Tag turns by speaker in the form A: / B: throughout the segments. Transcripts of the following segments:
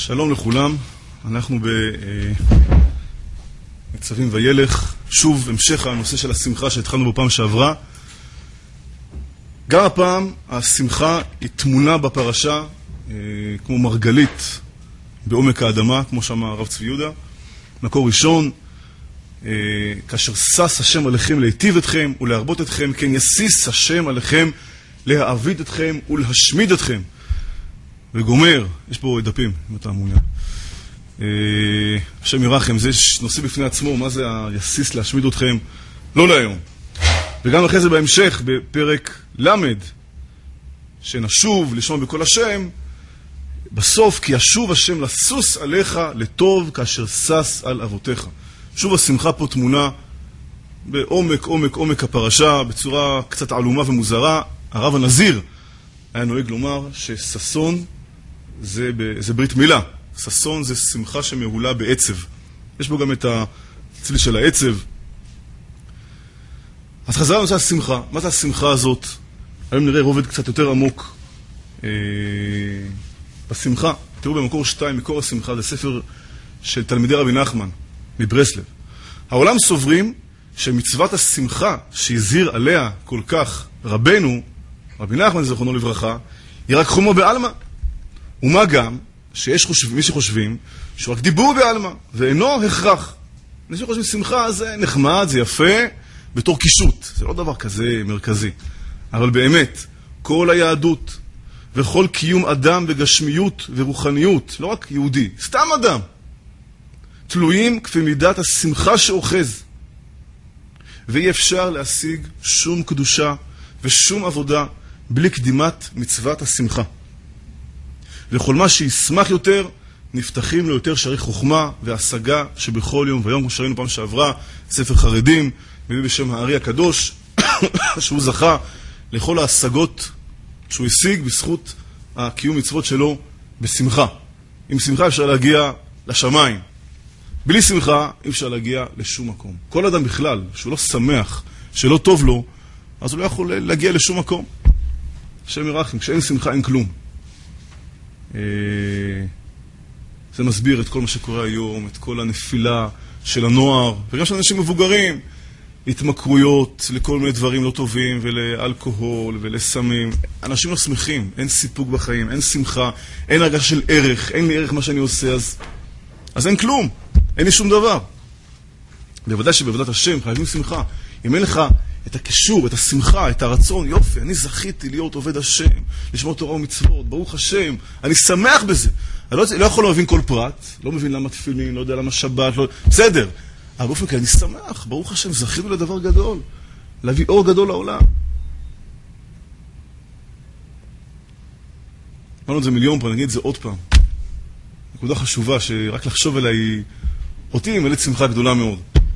A: שלום לכולם, אנחנו בניצבים וילך, שוב המשך הנושא של השמחה שהתחלנו בפעם שעברה. גם הפעם השמחה היא תמונה בפרשה, כמו מרגלית בעומק האדמה, כמו שאמר הרב צבי יהודה. מקור ראשון, כאשר שש השם עליכם להיטיב אתכם ולהרבות אתכם, כן יסיס השם עליכם להעביד אתכם ולהשמיד אתכם. וגומר, יש פה דפים, אם אתה מעוניין. השם ירחם, זה נושא בפני עצמו, מה זה היסיס להשמיד אתכם? לא להיום. וגם אחרי זה בהמשך, בפרק למד, שנשוב לשמוע בכל השם, בסוף, כי ישוב השם לסוס עליך לטוב כאשר סס על אבותיך. שוב השמחה פה תמונה בעומק הפרשה, בצורה קצת עלומה ומוזרה. הרב הנזיר היה נוהג לומר שששון זה ברית מילה. ששון זה שמחה שמהולה בעצב. יש בו גם את הצליל של העצב. אז חזרה לנושא השמחה. מה זה השמחה הזאת? היום נראה רובד קצת יותר עמוק בשמחה. תראו במקור 2, מקור השמחה, זה ספר של תלמידי רבי נחמן מברסלב. העולם סוברים שמצוות השמחה שהזהיר עליה כל כך רבנו, רבי נחמן זכרונו לברכה, היא רק חומר בעלמא. ומה גם שיש מי שחושבים שהוא רק דיבור בעלמא, ואינו הכרח. מי שחושבים שמחה זה נחמד, זה יפה, בתור קישוט. זה לא דבר כזה מרכזי. אבל באמת, כל היהדות וכל קיום אדם בגשמיות ורוחניות, לא רק יהודי, סתם אדם, תלויים כפי מידת השמחה שאוחז. ואי אפשר להשיג שום קדושה ושום עבודה בלי קדימת מצוות השמחה. וכל מה שישמח יותר, נפתחים לו יותר שערי חוכמה והשגה שבכל יום ויום, כמו שראינו פעם שעברה, ספר חרדים, מביא בשם הארי הקדוש, שהוא זכה לכל ההשגות שהוא השיג בזכות הקיום מצוות שלו בשמחה. עם שמחה אפשר להגיע לשמיים. בלי שמחה אי אפשר להגיע לשום מקום. כל אדם בכלל, שהוא לא שמח, שלא טוב לו, אז הוא לא יכול להגיע לשום מקום. השם ירחם, כשאין שמחה אין כלום. זה מסביר את כל מה שקורה היום, את כל הנפילה של הנוער, וגם של אנשים מבוגרים, התמכרויות לכל מיני דברים לא טובים, ולאלכוהול ולסמים. אנשים לא שמחים, אין סיפוק בחיים, אין שמחה, אין הרגשה של ערך, אין לי ערך מה שאני עושה, אז אין כלום, אין לי שום דבר. בוודאי שבעבודת השם חייבים שמחה. אם אין לך את הקישור, את השמחה, את הרצון, יופי, אני זכיתי להיות עובד השם, לשמור תורה ומצוות, ברוך השם, אני שמח בזה. אני לא יכול להבין כל פרט, לא מבין למה תפילין, לא יודע למה שבת, לא... בסדר. אבל באופן כלל, אני שמח, ברוך השם, זכינו לדבר גדול, להביא אור גדול לעולם. אמרנו את זה מיליון פעם, נגיד את זה עוד פעם. נקודה חשובה שרק לחשוב עליה היא... אותי היא מלאת שמחה גדולה מאוד.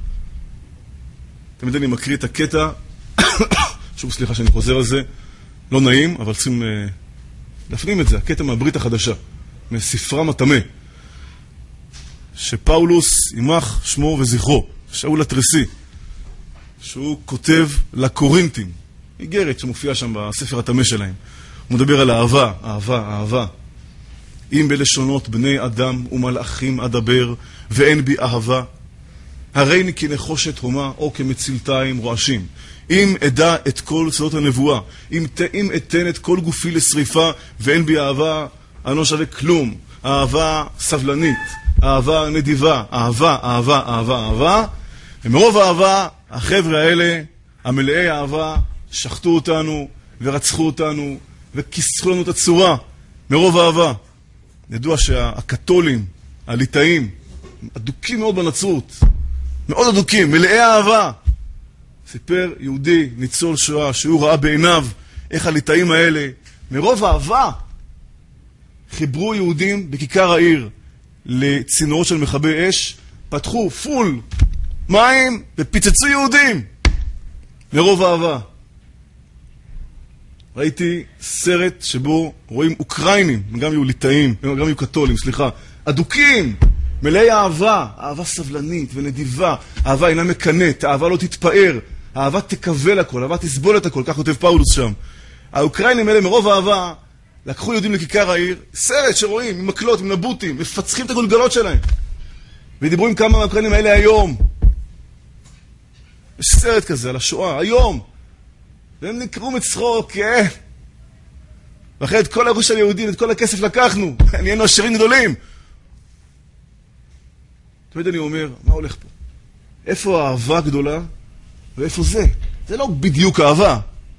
A: תמיד אני מקריא את הקטע, שוב סליחה שאני חוזר על זה, לא נעים, אבל צריכים להפנים את זה, הקטע מהברית החדשה, מספרם הטמא, שפאולוס, יימח שמו וזכרו, שאול התריסי, שהוא כותב לקורינתים, איגרת שמופיעה שם בספר הטמא שלהם. הוא מדבר על אהבה, אהבה, אהבה. אם בלשונות בני אדם ומלאכים אדבר, ואין בי אהבה, הרי אני כנחושת הומה או כמצלתיים רועשים. אם אדע את כל סודות הנבואה, אם אתן את כל גופי לשריפה, ואין בי אהבה, אני לא שווה כלום. אהבה סבלנית, אהבה נדיבה, אהבה, אהבה, אהבה, אהבה. ומרוב האהבה, החבר'ה האלה, המלאי האהבה, שחטו אותנו ורצחו אותנו וכיסחו לנו את הצורה. מרוב האהבה. ידוע שהקתולים, הליטאים, אדוקים מאוד בנצרות, מאוד אדוקים, מלאי אהבה. סיפר יהודי ניצול שואה שהוא ראה בעיניו איך הליטאים האלה, מרוב אהבה, חיברו יהודים בכיכר העיר לצינורות של מכבי אש, פתחו פול מים ופיצצו יהודים מרוב אהבה. ראיתי סרט שבו רואים אוקראינים, גם יהיו ליטאים, גם יהיו קתולים, סליחה, אדוקים, מלאי אהבה, אהבה סבלנית ונדיבה, אהבה אינה מקנאת, אהבה לא תתפאר, אהבה תקבל הכל, אהבה תסבול את הכל, כך כותב פאולוס שם. האוקראינים האלה מרוב אהבה לקחו יהודים לכיכר העיר, סרט שרואים, עם מקלות, עם נבוטים, מפצחים את הגולגלות שלהם. ודיברו עם כמה מהאוקראינים האלה היום. יש סרט כזה על השואה, היום. והם נקראו מצחוק, כן. ואחרי את כל הראש של היהודים, את כל הכסף לקחנו. נהיינו עשירים גדולים. תמיד אני אומר, מה הולך פה? איפה האהבה הגדולה ואיפה זה? זה לא בדיוק אהבה.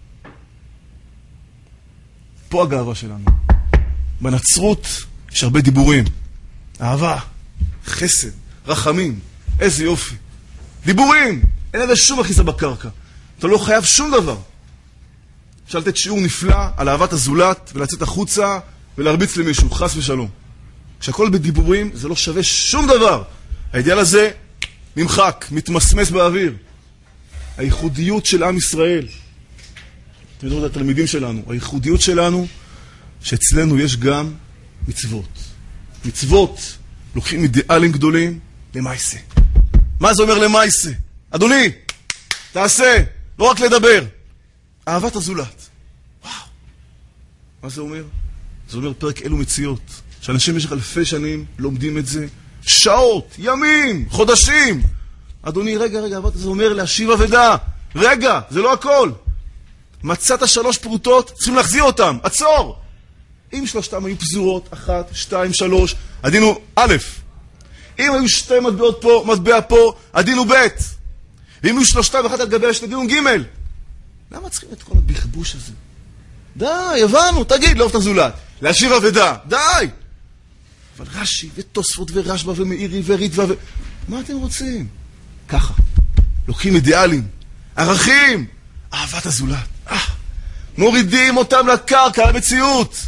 A: פה הגאווה שלנו. בנצרות יש הרבה דיבורים. אהבה, חסד, רחמים, איזה יופי. דיבורים, אין לזה שום אחיזה בקרקע. אתה לא חייב שום דבר. אפשר לתת שיעור נפלא על אהבת הזולת ולצאת החוצה ולהרביץ למישהו, חס ושלום. כשהכל בדיבורים זה לא שווה שום דבר. האידיאל הזה נמחק, מתמסמס באוויר. הייחודיות של עם ישראל, אתם יודעים את התלמידים שלנו, הייחודיות שלנו שאצלנו יש גם מצוות. מצוות לוקחים אידיאלים גדולים למעשה. מה זה אומר למעשה? אדוני, תעשה, לא רק לדבר. אהבת הזולת. וואו. מה זה אומר? זה אומר פרק אלו מציאות. שאנשים במשך אלפי שנים לומדים את זה. שעות, ימים, חודשים. אדוני, רגע, זה אומר להשיב אבדה. רגע, זה לא הכל. מצאת 3 פרוטות, צריכים להחזיר אותם. עצור. אם 3 היו פזורות, 1, 2, 3, הדין הוא א'. אם היו 2 מטבעות פה, מטבע פה, הדין הוא ב'. ואם היו 3 ואחת על גבי השני, הדין הוא ג'. למה צריכים את כל הבכבוש הזה? די, הבנו, תגיד, לא אהבת זולת. להשיב אבדה, די. אבל רש"י ותוספות ורשב"א ומאירי וריטב"א מה אתם רוצים? ככה. לוקחים אידיאלים, ערכים, אהבת הזולת. מורידים אותם לקרקע, למציאות.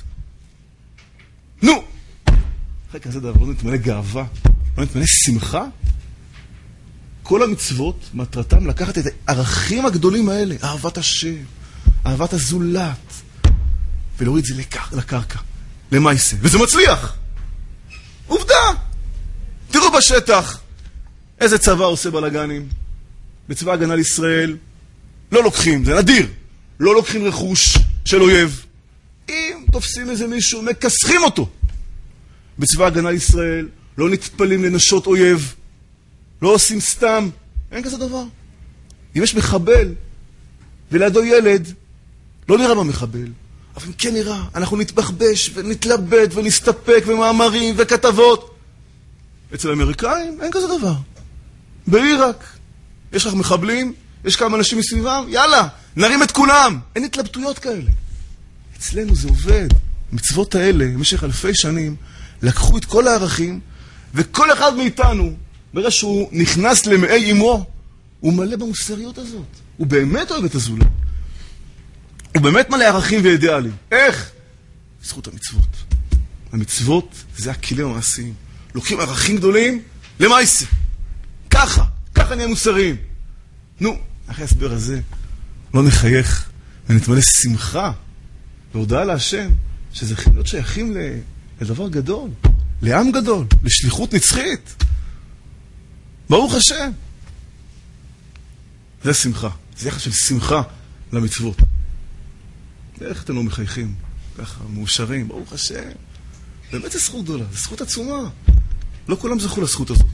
A: נו. אחרי כזה דבר, לא נתמלא גאווה, לא נתמלא שמחה. כל המצוות, מטרתם לקחת את הערכים הגדולים האלה, אהבת השם, אהבת הזולת, ולהוריד את זה לקרקע, למעשה. וזה מצליח. עובדה. תראו בשטח איזה צבא עושה בלגנים. בצבא הגנה לישראל לא לוקחים, זה נדיר, לא לוקחים רכוש של אויב. אם תופסים איזה מישהו, מכסחים אותו. בצבא הגנה לישראל לא נטפלים לנשות אויב, לא עושים סתם, אין כזה דבר. אם יש מחבל ולידו ילד, לא נראה במחבל, אבל כן נראה, אנחנו נתבחבש ונתלבט ונסתפק במאמרים וכתבות. אצל האמריקאים אין כזה דבר. בעיראק יש לך מחבלים, יש כמה אנשים מסביבם, יאללה, נרים את כולם. אין התלבטויות כאלה. אצלנו זה עובד. המצוות האלה, במשך אלפי שנים, לקחו את כל הערכים, וכל אחד מאיתנו, ברגע שהוא נכנס למעי אמו, הוא מלא במוסריות הזאת. הוא באמת אוהב את הזולת. הוא באמת מלא ערכים ואידיאלים. איך? זכות המצוות. המצוות זה הכלים המעשיים. לוקחים ערכים גדולים למעשה. ככה נהיה מוסריים. נו, אחרי ההסבר הזה, לא נחייך ונתמלא שמחה והודעה להשם שזה להיות שייכים לדבר גדול, לעם גדול, לשליחות נצחית. ברוך השם. זה שמחה. זה יחס של שמחה למצוות. איך אתם לא מחייכים? ככה, מאושרים, ברוך השם. באמת זה זכות גדולה, זה זכות עצומה. לא כולם זכו לזכות הזאת.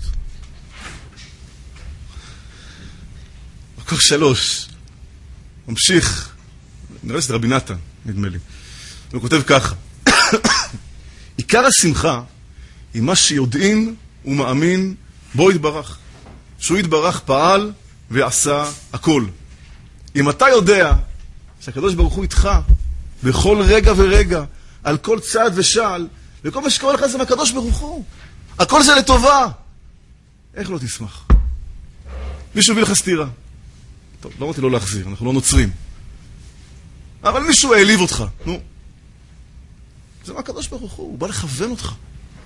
A: מקור 3. ממשיך. נראה שזה רבי נתן, נדמה לי. הוא כותב ככה. עיקר השמחה היא מה שיודעים ומאמין בו יתברך. שהוא יתברך פעל ועשה הכל. אם אתה יודע שהקדוש ברוך הוא איתך בכל רגע ורגע, על כל צעד ושעל, וכל מה שקורה לך זה מהקדוש ברוך הוא. הכל זה לטובה. איך לא תשמח? מישהו הביא לך סתירה. טוב, לא אמרתי לא להחזיר, אנחנו לא נוצרים. אבל מישהו העליב אותך. נו. זה מהקדוש ברוך הוא בא לכוון אותך.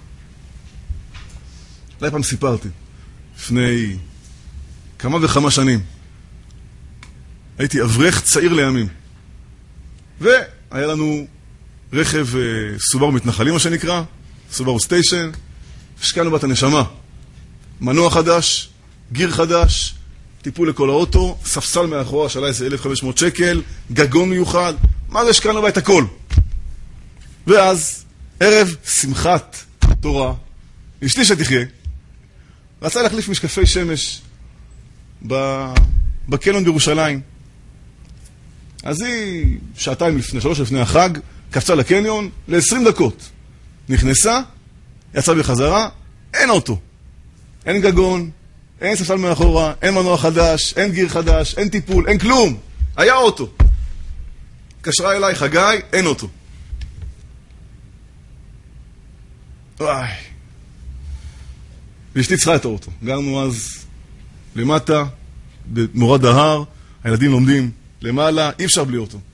A: אולי פעם סיפרתי, לפני כמה וכמה שנים, הייתי אברך צעיר לימים. והיה לנו רכב סובארו מתנחלים, מה שנקרא, סובארו סטיישן, השקענו בת הנשמה. מנוע חדש, גיר חדש, טיפול לכל האוטו, ספסל מאחורה, שעלה איזה 1,500 שקל, גגון מיוחד, מה זה השקענו בה את הכל. ואז, ערב שמחת תורה, אשתי שתחיה, רצה להחליף משקפי שמש בקניון בירושלים. אז היא, שלוש לפני החג, קפצה לקניון ל-20 דקות. נכנסה, יצאה בחזרה, אין אוטו. אין גגון, אין ספסל מאחורה, אין מנוע חדש, אין גיר חדש, אין טיפול, אין כלום. היה אוטו. קשרה אליי, חגי, אין אוטו. וואי. ואשתי צריכה את האוטו. גרנו אז למטה, במורד ההר, הילדים לומדים למעלה, אי אפשר בלי אוטו.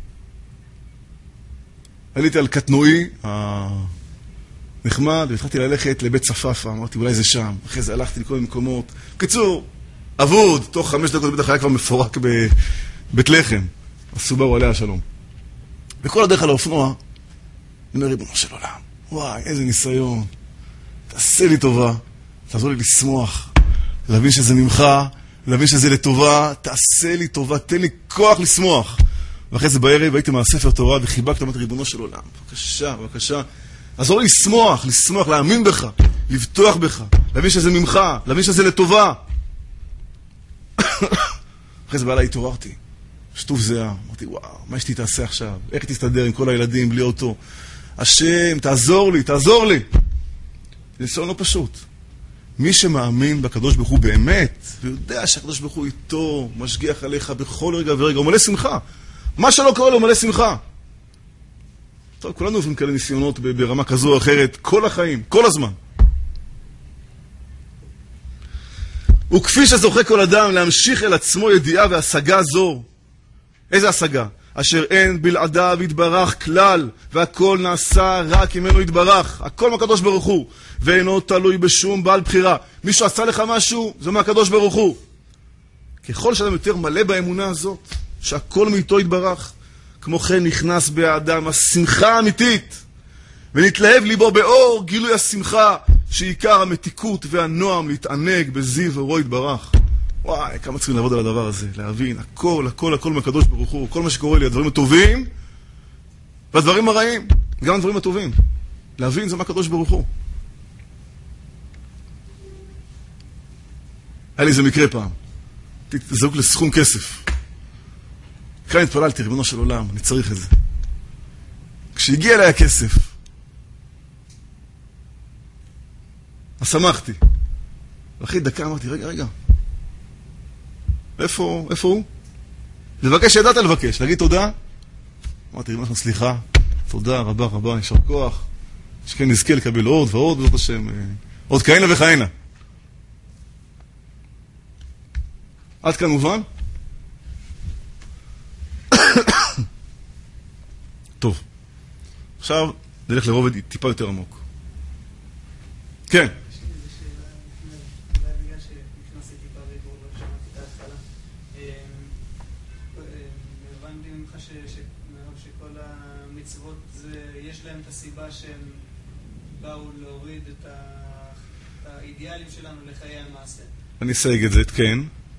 A: עליתי על קטנועי נחמד, והתחלתי ללכת לבית צפאפה, אמרתי אולי זה שם, אחרי זה הלכתי לכל מקומות. קיצור, אבוד, תוך 5 דקות בטח היה כבר מפורק בבית לחם, הסובארו עליה השלום. וכל הדרך על האופנוע, אני אומר, ריבונו של עולם, וואי, איזה ניסיון, תעשה לי טובה, תעזור לי לשמוח, להבין שזה ממך, להבין שזה לטובה, תעשה לי טובה, תן לי כוח לשמוח. ואחרי זה בערב הייתי מהספר תורה וחיבקת, אמרתי, ריבונו של עולם, בבקשה, בבקשה, עזור לי לשמוח, להאמין בך, לבטוח בך, להבין שזה ממך, להבין שזה לטובה. אחרי זה בעלה התעוררתי, שטוף זהה, אמרתי, וואו, מה אשתי תעשה עכשיו? איך תסתדר עם כל הילדים בלי אותו? השם, תעזור לי. זה ניסיון לא פשוט. מי שמאמין בקדוש ברוך הוא באמת, ויודע שהקדוש ברוך הוא איתו, משגיח עליך בכל רגע ורגע, הוא מלא שמחה. מה שלא קורה לו הוא מלא שמחה. טוב, כולנו עוברים כאלה ניסיונות ברמה כזו או אחרת, כל החיים, כל הזמן. וכפי שזוכה כל אדם להמשיך אל עצמו ידיעה והשגה זו, איזה השגה? אשר אין בלעדיו יתברך כלל, והכל נעשה רק ממנו יתברך. הכל מהקדוש ברוך הוא, ואינו תלוי בשום בעל בחירה. מישהו עשה לך משהו, זה מהקדוש ברוך הוא. ככל שאדם יותר מלא באמונה הזאת, שהכל מאיתו יתברך, כמו כן נכנס באדם השמחה האמיתית, ונתלהב ליבו באור גילוי השמחה, שעיקר המתיקות והנועם להתענג בזיו אורו יתברך. וואי, כמה צריכים לעבוד על הדבר הזה, להבין, הכל מהקדוש ברוך הוא, כל מה שקורה לי, הדברים הטובים והדברים הרעים, גם הדברים הטובים. להבין זה מהקדוש ברוך הוא. היה לי איזה מקרה פעם, זרוק לסכום כסף. כאן התפללתי, ריבונו של עולם, אני צריך את זה. כשהגיע אליי הכסף, אז שמחתי. ואחרי דקה אמרתי, רגע. איפה הוא? לבקש, ידעת לבקש, להגיד תודה. אמרתי, ריבונו, סליחה, תודה רבה, ישר כוח. שכן נזכה לקבל עוד ועוד, בעזרת השם, עוד כהנה וכהנה. עד כאן מובן? טוב. עכשיו נלך לרובד טיפה יותר עמוק. כן.
B: שכל המצוות יש להם את הסיבה שהם באו להוריד את האידיאלים שלנו לחיי המעשה.
A: אני אסייג את זה, כן.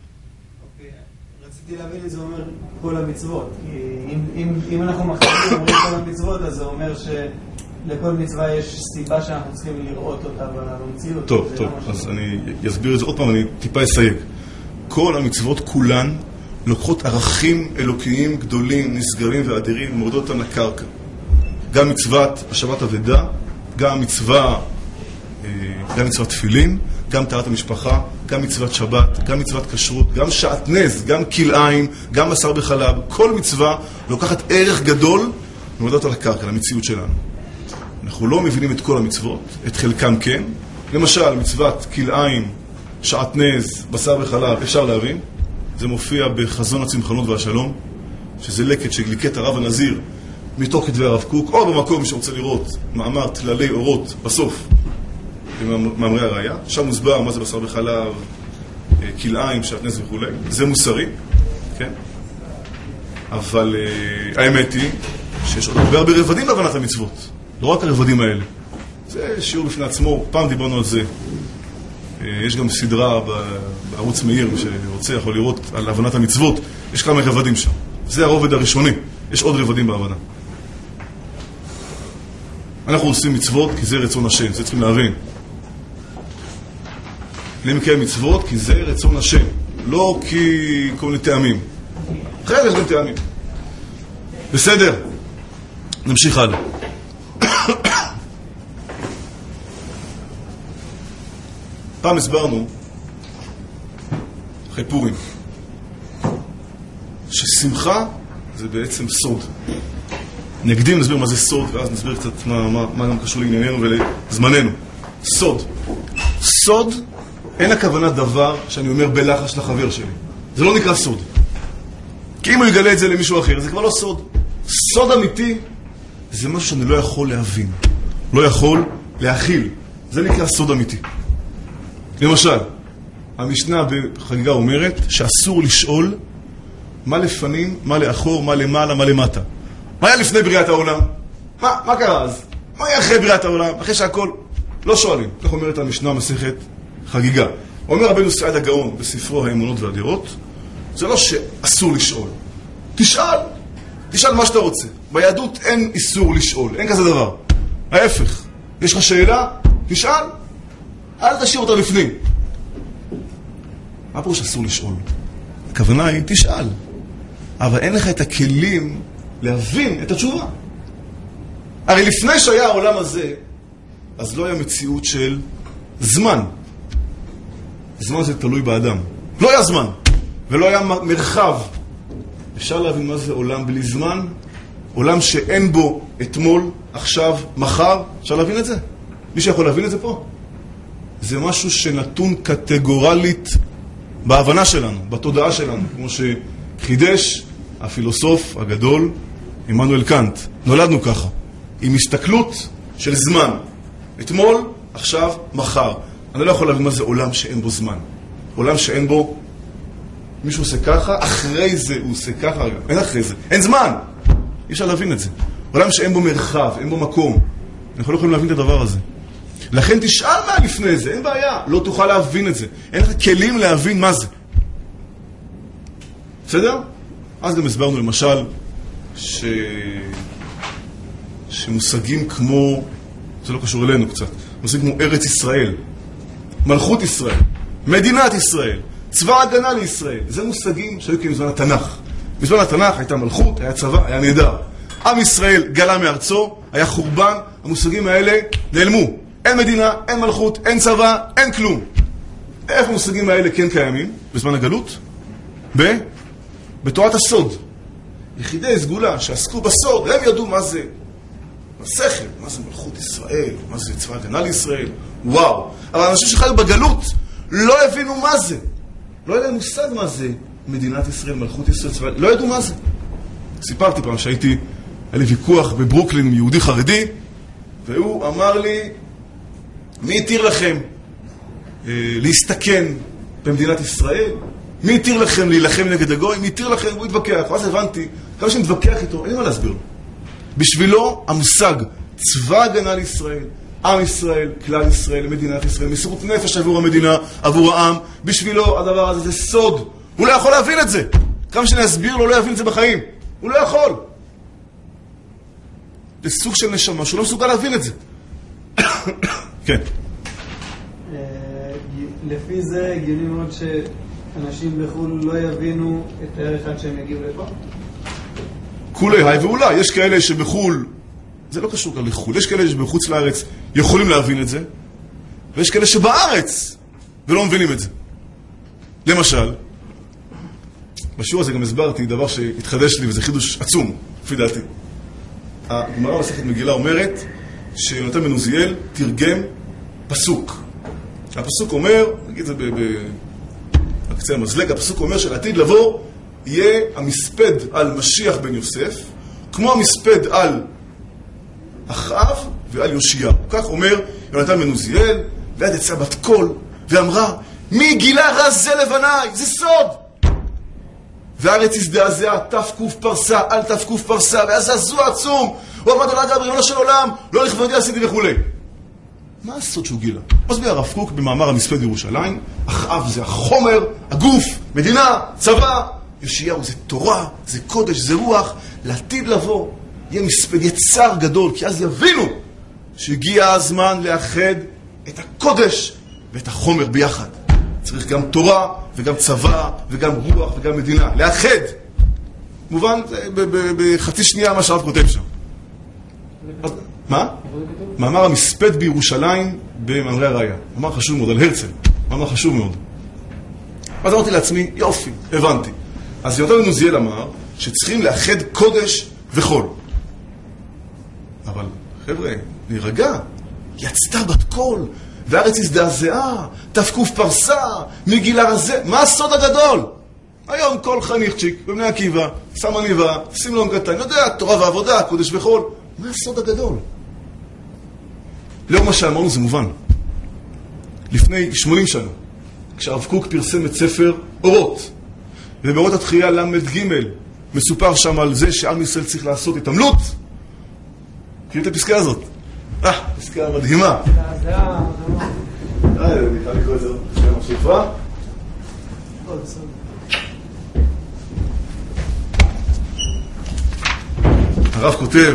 B: רציתי להבין את זה אומר כל המצוות, כי אם אנחנו מחליטים אומרים כל המצוות, אז זה אומר שלכל מצווה יש סיבה שאנחנו צריכים לראות אותה במציאות.
A: טוב, אז אני אסביר את זה עוד פעם, אני טיפה אסייג. כל המצוות כולן לוקחות ערכים אלוקיים גדולים, נסגרים ואדירים, מורדות אותם לקרקע. גם מצוות השבת אבדה, גם מצוות תפילין, גם טהרת המשפחה, גם מצוות שבת, גם מצוות כשרות, גם שעטנז, גם כלאיים, גם בשר בחלב. כל מצווה לוקחת ערך גדול ומורדות על הקרקע, למציאות שלנו. אנחנו לא מבינים את כל המצוות, את חלקם כן. למשל, מצוות כלאיים, שעטנז, בשר בחלב, אפשר להבין. זה מופיע בחזון הצמחונות והשלום, שזה לקט שגליקט הרב הנזיר מתוך כתבי הרב קוק, או במקום שרוצה לראות מאמר תללי אורות בסוף, במאמרי הראייה, שם מוסבר מה זה בשר בחלב, כלאיים, שעטנז וכו'. זה מוסרי, כן? אבל האמת היא שיש עוד הרבה רבדים להבנת המצוות, לא רק הרבדים האלה. זה שיעור בפני עצמו, פעם דיברנו על זה. יש גם סדרה בערוץ מאיר, שרוצה יכול לראות על הבנת המצוות, יש כמה רבדים שם. זה הרובד הראשוני, יש עוד רבדים בהבנה. אנחנו עושים מצוות כי זה רצון השם, זה צריכים להבין. אני מקיים מצוות כי זה רצון השם, לא כי כל מיני טעמים. אחרי יש גם טעמים. בסדר, נמשיך הלאה. פעם הסברנו, אחרי פורים, ששמחה זה בעצם סוד. נקדים נסביר מה זה סוד, ואז נסביר קצת מה גם קשור לענייננו ולזמננו. סוד. סוד, אין הכוונה דבר שאני אומר בלחש לחבר שלי. זה לא נקרא סוד. כי אם הוא יגלה את זה למישהו אחר, זה כבר לא סוד. סוד אמיתי זה משהו שאני לא יכול להבין. לא יכול להכיל. זה נקרא סוד אמיתי. למשל, המשנה בחגיגה אומרת שאסור לשאול מה לפנים, מה לאחור, מה למעלה, מה למטה. מה היה לפני בריאת העולם? מה קרה אז? מה היה אחרי בריאת העולם? אחרי שהכל לא שואלים. כך אומרת המשנה מסכת חגיגה. אומר רבנו סעד הגאון בספרו האמונות והדירות, זה לא שאסור לשאול. תשאל מה שאתה רוצה. ביהדות אין איסור לשאול, אין כזה דבר. ההפך, יש לך שאלה, תשאל, אל תשאיר אותה לפנים. מה פירוש אסור לשאול? הכוונה היא, תשאל. אבל אין לך את הכלים להבין את התשובה. הרי לפני שהיה העולם הזה, אז לא היה מציאות של זמן. זמן זה תלוי באדם. לא היה זמן, ולא היה מרחב. אפשר להבין מה זה עולם בלי זמן? עולם שאין בו אתמול, עכשיו, מחר. אפשר להבין את זה? מי שיכול להבין את זה פה? זה משהו שנתון קטגורלית בהבנה שלנו, בתודעה שלנו, כמו שחידש הפילוסוף הגדול עמנואל קאנט. נולדנו ככה, עם הסתכלות של זמן. אתמול, עכשיו, מחר. אני לא יכול להבין מה זה עולם שאין בו זמן. עולם שאין בו, מישהו עושה ככה, אחרי זה הוא עושה ככה, אין אחרי זה, אין זמן. אי אפשר להבין את זה. עולם שאין בו מרחב, אין בו מקום. אנחנו לא יכולים להבין את הדבר הזה. לכן תשאל מה לפני זה, אין בעיה. לא תוכל להבין את זה. אין לך כלים להבין מה זה. בסדר? אז גם הסברנו למשל שמושגים כמו, זה לא קשור אלינו קצת, מושגים כמו ארץ ישראל, מלכות ישראל, מדינת ישראל, צבא הגנה לישראל. זה מושגים שהיו כמזמן התנ"ך. בזמן התנ"ך הייתה מלכות, היה צבא, היה נהדר. עם ישראל גלה מארצו, היה חורבן, המושגים האלה נעלמו. אין מדינה, אין מלכות, אין צבא, אין כלום. איך המושגים האלה כן קיימים בזמן הגלות? בתורת הסוד. יחידי סגולה שעסקו בסוד, הם ידעו מה זה השכל, מה זה מלכות ישראל, מה זה צבא הגנה לישראל. וואו. אבל אנשים שחיו בגלות לא הבינו מה זה. לא היה להם מושג מה זה מדינת ישראל, מלכות ישראל, צבא, לא ידעו מה זה. סיפרתי פעם שהייתי, היה לי ויכוח בברוקלין עם יהודי חרדי, והוא אמר לי, מי התיר לכם להסתכן במדינת ישראל? מי התיר לכם להילחם נגד הגוי? מי התיר לכם? הוא התווכח. ואז הבנתי, כמה שאני מתווכח איתו, אין מה להסביר לו. בשבילו המושג צבא הגנה לישראל, עם ישראל, כלל ישראל, מדינת ישראל, מסירות נפש עבור המדינה, עבור העם, בשבילו הדבר הזה זה סוד. הוא לא יכול להבין את זה. כמה שאני אסביר לו, לא יבין את זה בחיים. הוא לא יכול. זה סוג של נשמה שהוא לא מסוגל להבין את זה. כן.
B: לפי זה הגיוני מאוד שאנשים בחו"ל לא יבינו את הערך עד שהם יגיעו לפה?
A: כולי, היי ואולי. יש כאלה שבחו"ל, זה לא קשור כאן לחו"ל, יש כאלה שבחוץ לארץ יכולים להבין את זה, ויש כאלה שבארץ ולא מבינים את זה. למשל, בשיעור הזה גם הסברתי דבר שהתחדש לי, וזה חידוש עצום, לפי דעתי. הגמרא במסכת מגילה אומרת שיונתן בן עוזיאל תרגם פסוק. הפסוק אומר, נגיד את זה בקצה המזלג, הפסוק אומר שלעתיד לבוא יהיה המספד על משיח בן יוסף, כמו המספד על אחאב ועל יאשיהו. כך אומר יונתן בן עוזיאל, ועד יצאה בת קול ואמרה, מי גילה רז זה לבניי? זה סוד! והארץ הזדעזעה, תף פרסה, על תף פרסה, והיה זעזוע עצום. הוא עמד על הגה בריבונו של עולם, לא לכבודי עשיתי וכו'. מה הסוד שהוא גילה? מסביר הרב קוק במאמר המספד בירושלים, אחאב זה החומר, הגוף, מדינה, צבא. יאשיהו זה תורה, זה קודש, זה רוח. לעתיד לבוא יהיה מספד יצר גדול, כי אז יבינו שהגיע הזמן לאחד את הקודש ואת החומר ביחד. צריך גם תורה וגם צבא וגם רוח וגם מדינה. לאחד. מובן, בחצי שנייה מה שהרב כותב שם. מה? מאמר המספד בירושלים במאמרי הראיה. מאמר חשוב מאוד, על הרצל. מאמר חשוב מאוד. אז אמרתי לעצמי, יופי, הבנתי. אז יונתן בן עוזיאל אמר שצריכים לאחד קודש וחול. אבל חבר'ה, נרגע. יצתה בת קול, והארץ הזדעזעה, תפקוף פרסה, מגילה רזה. מה הסוד הגדול? היום כל חניכצ'יק בבני עקיבא, שם עניבה, סמלון קטן, יודע, תורה ועבודה, קודש וחול. מה הסוד הגדול? לאור מה שאמרנו זה מובן. לפני 80 שנה, כשהרב קוק פרסם את ספר אורות, ובאורות התחייה למ"ג מסופר שם על זה שעם ישראל צריך לעשות התעמלות. מכירים את הפסקה הזאת? פסקה מדהימה. אני חייב לקרוא את זה שנייה משופרה. הרב כותב,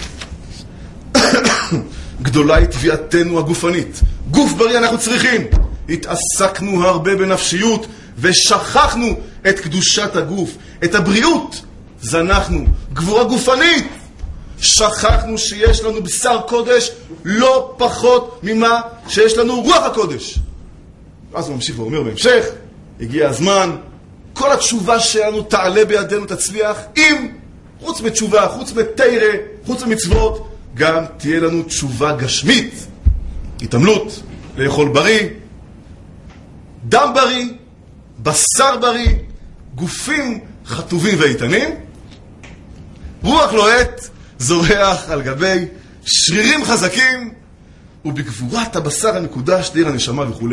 A: גדולה היא תביעתנו הגופנית. גוף בריא אנחנו צריכים. התעסקנו הרבה בנפשיות ושכחנו את קדושת הגוף, את הבריאות. זנחנו גבורה גופנית. שכחנו שיש לנו בשר קודש לא פחות ממה שיש לנו רוח הקודש. אז הוא ממשיך ואומר בהמשך, הגיע הזמן, כל התשובה שלנו תעלה בידינו, תצליח, אם חוץ מתשובה, חוץ מתירה, חוץ ממצוות, גם תהיה לנו תשובה גשמית. התעמלות, לאכול בריא, דם בריא, בשר בריא, גופים חטובים ואיתנים, רוח לוהט, זורח על גבי שרירים חזקים, ובגבורת הבשר המקודש תאיר הנשמה וכו'.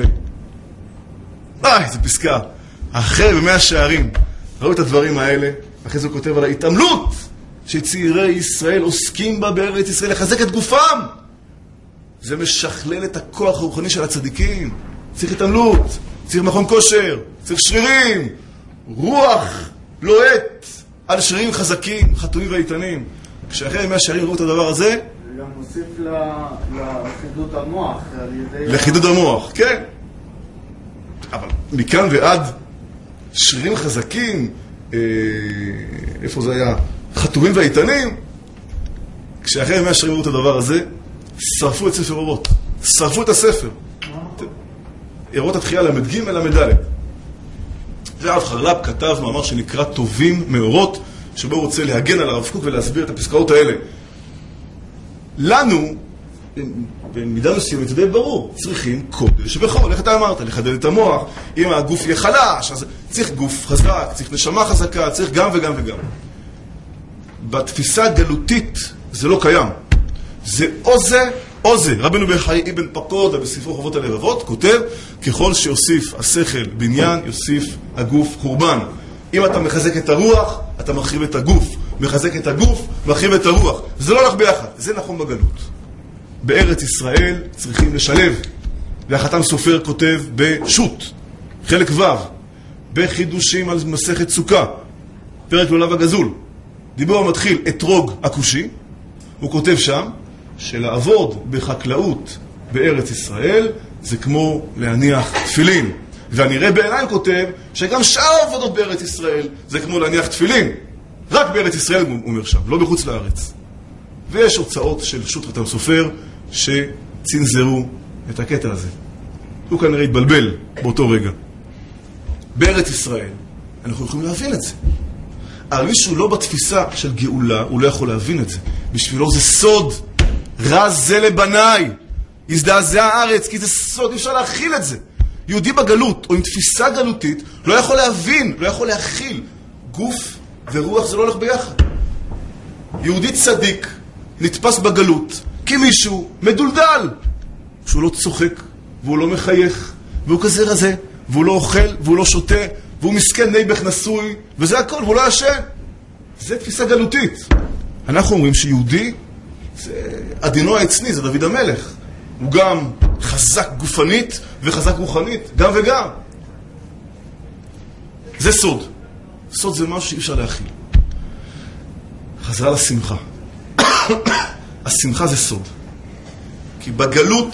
A: איזה פסקה. אחרי במאה שערים ראו את הדברים האלה, אחרי זה הוא כותב על ההתעמלות שצעירי ישראל עוסקים בה בארץ ישראל, לחזק את גופם. זה משכלל את הכוח הרוחני של הצדיקים. צריך התעמלות, צריך מכון כושר, צריך שרירים, רוח לוהט על שרירים חזקים, חתומים ואיתנים. כשאחרי ימי השערים ראו את הדבר הזה,
C: זה גם מוסיף לחידוד המוח.
A: לחידוד המוח, כן. אבל מכאן ועד שרירים חזקים, איפה זה היה? חתומים ואיתנים. כשאחרי ימי השערים ראו את הדבר הזה, שרפו את ספר אורות. שרפו את הספר. אורות התחייה למ"ג למ"ד. והרב חרל"פ כתב מאמר שנקרא טובים מאורות, שבו הוא רוצה להגן על הרב קוק ולהסביר את הפסקאות האלה. לנו, במידה מסוימת, זה די ברור, צריכים קודש וחול. איך אתה אמרת? לחדד את המוח. אם הגוף יהיה חלש, אז צריך גוף חזק, צריך נשמה חזקה, צריך גם וגם וגם. בתפיסה הגלותית זה לא קיים. זה או זה או זה. רבנו בחיי אבן פקודה בספרו חובות הלבבות כותב, ככל שיוסיף השכל בניין, יוסיף הגוף חורבן. אם אתה מחזק את הרוח, אתה מרחיב את הגוף. מחזק את הגוף, מרחיב את הרוח. זה לא הולך ביחד. זה נכון בגלות. בארץ ישראל צריכים לשלב. והחתם סופר כותב בשו"ת, חלק ו', בחידושים על מסכת סוכה, פרק לולב הגזול. דיבור המתחיל אתרוג הכושי. הוא כותב שם שלעבוד בחקלאות בארץ ישראל זה כמו להניח תפילין. ואני ראה בעיניים כותב שגם שאר העבודות בארץ ישראל זה כמו להניח תפילין. רק בארץ ישראל הוא אומר שם, לא בחוץ לארץ. ויש הוצאות של שו"ת חתם סופר שצנזרו את הקטע הזה. הוא כנראה התבלבל באותו רגע. בארץ ישראל אנחנו יכולים להבין את זה. אבל מישהו לא בתפיסה של גאולה, הוא לא יכול להבין את זה. בשבילו זה סוד. רז זה לבניי. הזדעזע הארץ, כי זה סוד, אי אפשר להכיל את זה. יהודי בגלות, או עם תפיסה גלותית, לא יכול להבין, לא יכול להכיל. גוף ורוח זה לא הולך ביחד. יהודי צדיק נתפס בגלות, כי מישהו מדולדל. שהוא לא צוחק, והוא לא מחייך, והוא כזה רזה, והוא לא אוכל, והוא לא שותה, והוא מסכן נייבך נשוי, וזה הכל, והוא לא ישן. זה תפיסה גלותית. אנחנו אומרים שיהודי, זה עדינו העצני, זה דוד המלך. הוא גם חזק גופנית וחזק רוחנית, גם וגם. זה סוד. סוד זה משהו שאי אפשר להכיל. חזרה לשמחה. השמחה זה סוד. כי בגלות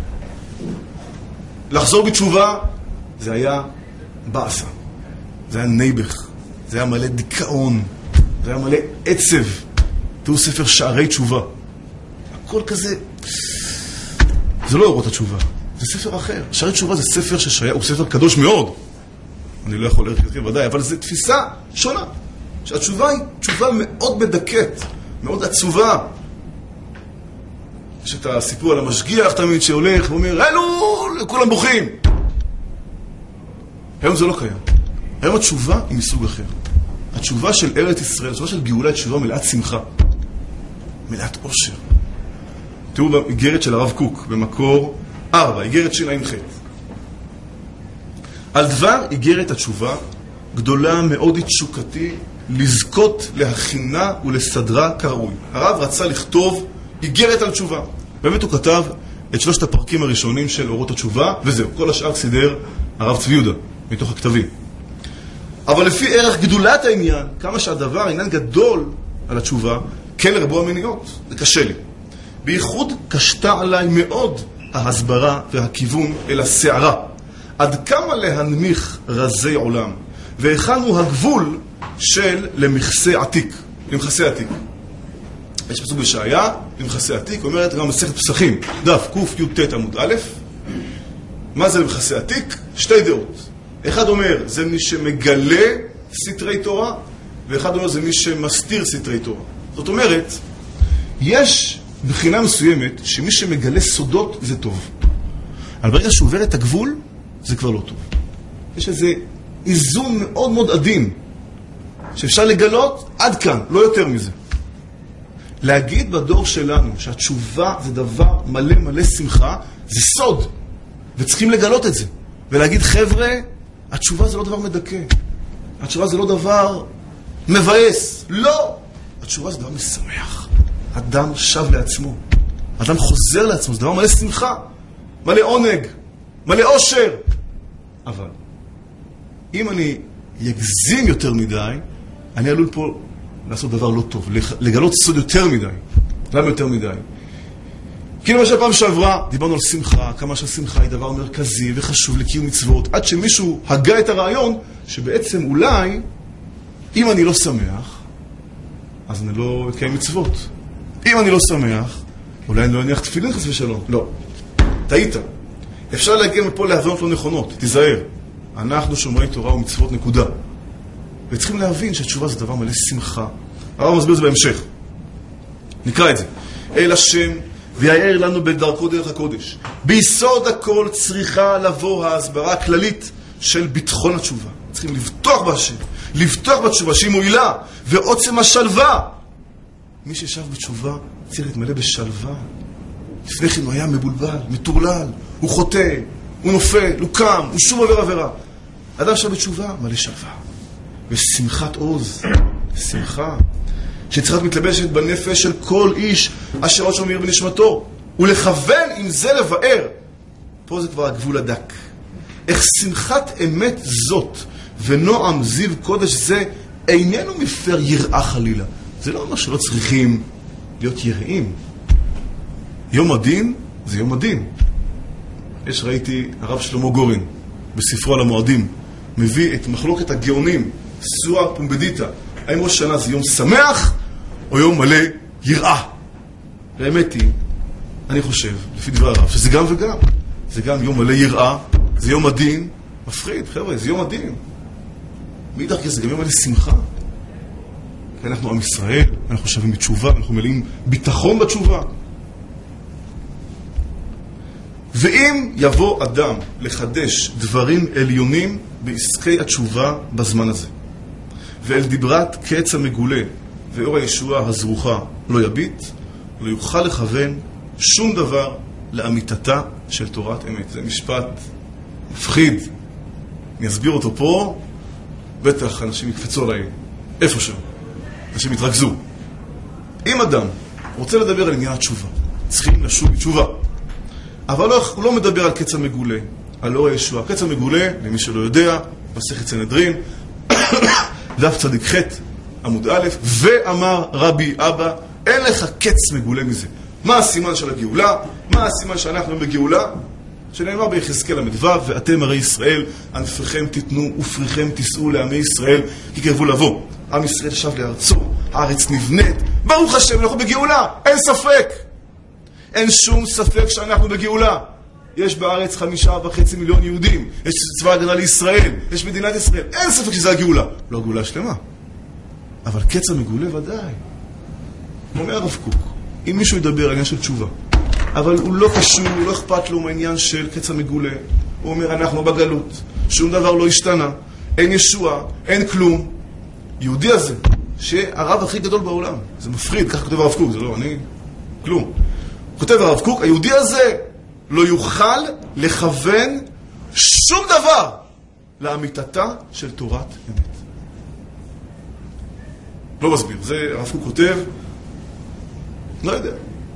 A: לחזור בתשובה זה היה בעשה, זה היה נייבך, זה היה מלא דיכאון, זה היה מלא עצב. תראו ספר שערי תשובה, הכל כזה, זה לא אורות התשובה, זה ספר אחר. שערי תשובה זה ספר הוא ספר קדוש מאוד, אני לא יכול להרחיב ודאי, אבל זו תפיסה שונה, שהתשובה היא תשובה מאוד מדכאת, מאוד עצובה. יש את הסיפור על המשגיח תמיד שהולך ואומר, אלו, כולם בוכים. היום זה לא קיים. היום התשובה היא מסוג אחר. התשובה של ארץ ישראל, התשובה של גאולה, היא תשובה מלאת שמחה, מלאת עושר. תראו באיגרת של הרב קוק, במקור 4, איגרת שע"ח. על דבר איגרת התשובה, גדולה מאוד היא תשוקתי לזכות להכינה ולסדרה כראוי. הרב רצה לכתוב איגרת על תשובה. באמת הוא כתב את 3 הפרקים הראשונים של אורות התשובה, וזהו. כל השאר סידר הרב צבי יהודה, מתוך הכתבים. אבל לפי ערך גדולת העניין, כמה שהדבר עניין גדול על התשובה, כן לרבו המניעות. זה קשה לי. בייחוד קשתה עליי מאוד ההסברה והכיוון אל הסערה. עד כמה להנמיך רזי עולם, והיכן הוא הגבול של למכסה עתיק. למכסה עתיק. יש פסוק בישעיה, למכסה עתיק, אומרת גם מסכת פסחים, דף קי"ט עמוד א', מה זה למכסה עתיק? 2 דעות. אחד אומר, זה מי שמגלה סתרי תורה, ואחד אומר, זה מי שמסתיר סתרי תורה. זאת אומרת, יש בחינה מסוימת שמי שמגלה סודות זה טוב. אבל ברגע שהוא עובר את הגבול, זה כבר לא טוב. יש איזה איזון מאוד מאוד עדין, שאפשר לגלות עד כאן, לא יותר מזה. להגיד בדור שלנו שהתשובה זה דבר מלא מלא שמחה, זה סוד, וצריכים לגלות את זה. ולהגיד, חבר'ה, התשובה זה לא דבר מדכא. התשובה זה לא דבר מבאס. לא! התשובה זה דבר משמח. אדם שב לעצמו. אדם חוזר לעצמו. זה דבר מלא שמחה, מלא עונג, מלא עושר. אבל אם אני יגזים יותר מדי, אני עלול פה לעשות דבר לא טוב, לגלות סוד יותר מדי. למה יותר מדי? כי למשל פעם שעברה דיברנו על שמחה, כמה שהשמחה היא דבר מרכזי וחשוב לקיום מצוות, עד שמישהו הגה את הרעיון שבעצם אולי אם אני לא שמח, אז אני לא אקיים מצוות. אם אני לא שמח, אולי אני לא אניח תפילין חס ושלום. לא, טעית. אפשר להגיע מפה להבנות לא נכונות, תיזהר. אנחנו שומרי תורה ומצוות נקודה. וצריכים להבין שהתשובה זה דבר מלא שמחה. הרב מסביר את זה בהמשך. נקרא את זה. אל השם ויער לנו בדרכו דרך הקודש. ביסוד הכל צריכה לבוא ההסברה הכללית של ביטחון התשובה. צריכים לבטוח בהשם, לבטוח בתשובה שהיא מועילה, ועוצם השלווה. מי שישב בתשובה צריך להתמלא בשלווה. לפני כן הוא היה מבולבל, מטורלל, הוא חוטא, הוא נופל, הוא קם, הוא שוב עובר עבירה. אדם שב בתשובה מלא שלווה. ושמחת עוז, שמחה, שצריכה מתלבשת בנפש של כל איש אשר עוד שומר בנשמתו, ולכוון עם זה לבאר. פה זה כבר הגבול הדק. איך שמחת אמת זאת, ונועם זיו קודש זה, איננו מפר יראה חלילה. זה לא אומר שלא צריכים להיות יראים. יום הדין זה יום הדין. ראיתי הרב שלמה גורן, בספרו על המועדים, מביא את מחלוקת הגאונים, סועה פומבדיטה. האם ראש השנה זה יום שמח או יום מלא יראה? באמת היא, אני חושב, לפי דבר הרב, שזה גם וגם. זה גם יום מלא יראה, זה יום הדין, מפחיד, חבר'ה, זה יום הדין. מאידך גיסא, זה גם יום מלא שמחה. כי אנחנו עם ישראל, אנחנו שווים בתשובה, אנחנו מלאים ביטחון בתשובה. ואם יבוא אדם לחדש דברים עליונים בעסקי התשובה בזמן הזה, ואל דיברת קץ המגולה ואור הישועה הזרוחה לא יביט, לא יוכל לכוון שום דבר לאמיתתה של תורת אמת. זה משפט מפחיד. אני אסביר אותו פה, בטח אנשים יקפצו עליי איפה שם. אנשים יתרכזו. אם אדם רוצה לדבר על עניין התשובה, צריכים לשוב בתשובה. אבל הוא לא מדבר על קץ המגולה, על אור הישועה. קץ המגולה, למי שלא יודע, מסכת סנהדרין, דף צדיק ח' עמוד א', ואמר רבי אבא, אין לך קץ מגולה מזה. מה הסימן של הגאולה? מה הסימן שאנחנו בגאולה? שנאמר ביחזקאל המדבר, ואתם הרי ישראל, ענפיכם תיתנו ופריכם תישאו לעמי ישראל, כי קרבו לבוא. עם ישראל שב לארצו, הארץ נבנית, ברוך השם, אנחנו בגאולה, אין ספק. אין שום ספק שאנחנו בגאולה. יש בארץ 5.5 מיליון יהודים, יש צבא הגנה לישראל, יש מדינת ישראל, אין ספק שזה הגאולה. לא הגאולה שלמה, אבל קץ המגולה ודאי. אומר הרב קוק, אם מישהו ידבר על עניין של תשובה, אבל הוא לא קשור, הוא לא אכפת לו מהעניין של קץ המגולה, הוא אומר אנחנו בגלות, שום דבר לא השתנה, אין ישועה, אין כלום. יהודי הזה, שהרב הכי גדול בעולם, זה מפחיד, ככה כותב הרב קוק, זה לא אני, כלום. כותב הרב קוק, היהודי הזה לא יוכל לכוון שום דבר לאמיתתה של תורת אמת. לא מסביר, זה הרב קוק כותב, לא יודע.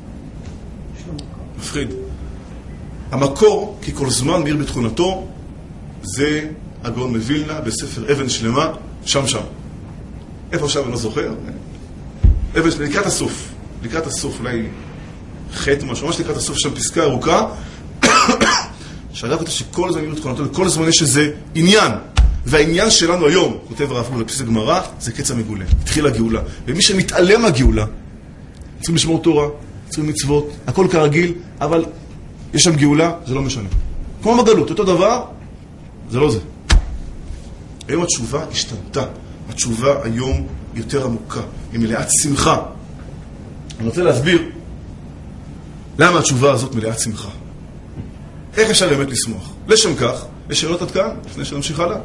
A: מפחיד. המקור, כי כל זמן מאיר בתכונתו, זה הגאון מווילנה בספר אבן שלמה, שם. איפה שם אני לא זוכר? אבן שלמה, לקראת הסוף, אולי חטא משהו, ממש לקראת הסוף, שם פסקה ארוכה, שהרב כותב שכל זמן מאיר בתכונתו, לכל זמן יש איזה עניין. והעניין שלנו היום, כותב הרב קוק בפסק גמרא, זה קץ המגולה. התחילה הגאולה. ומי שמתעלם מהגאולה, צריכים לשמור תורה, צריכים מצוות, הכל כרגיל, אבל יש שם גאולה, זה לא משנה. כמו בגלות, אותו דבר, זה לא זה. היום התשובה השתנתה. התשובה היום יותר עמוקה, היא מלאת שמחה. אני רוצה להסביר למה התשובה הזאת מלאת שמחה. איך אפשר באמת לשמוח? לשם כך, יש שאלות עד כאן, לפני שנמשיך הלאה.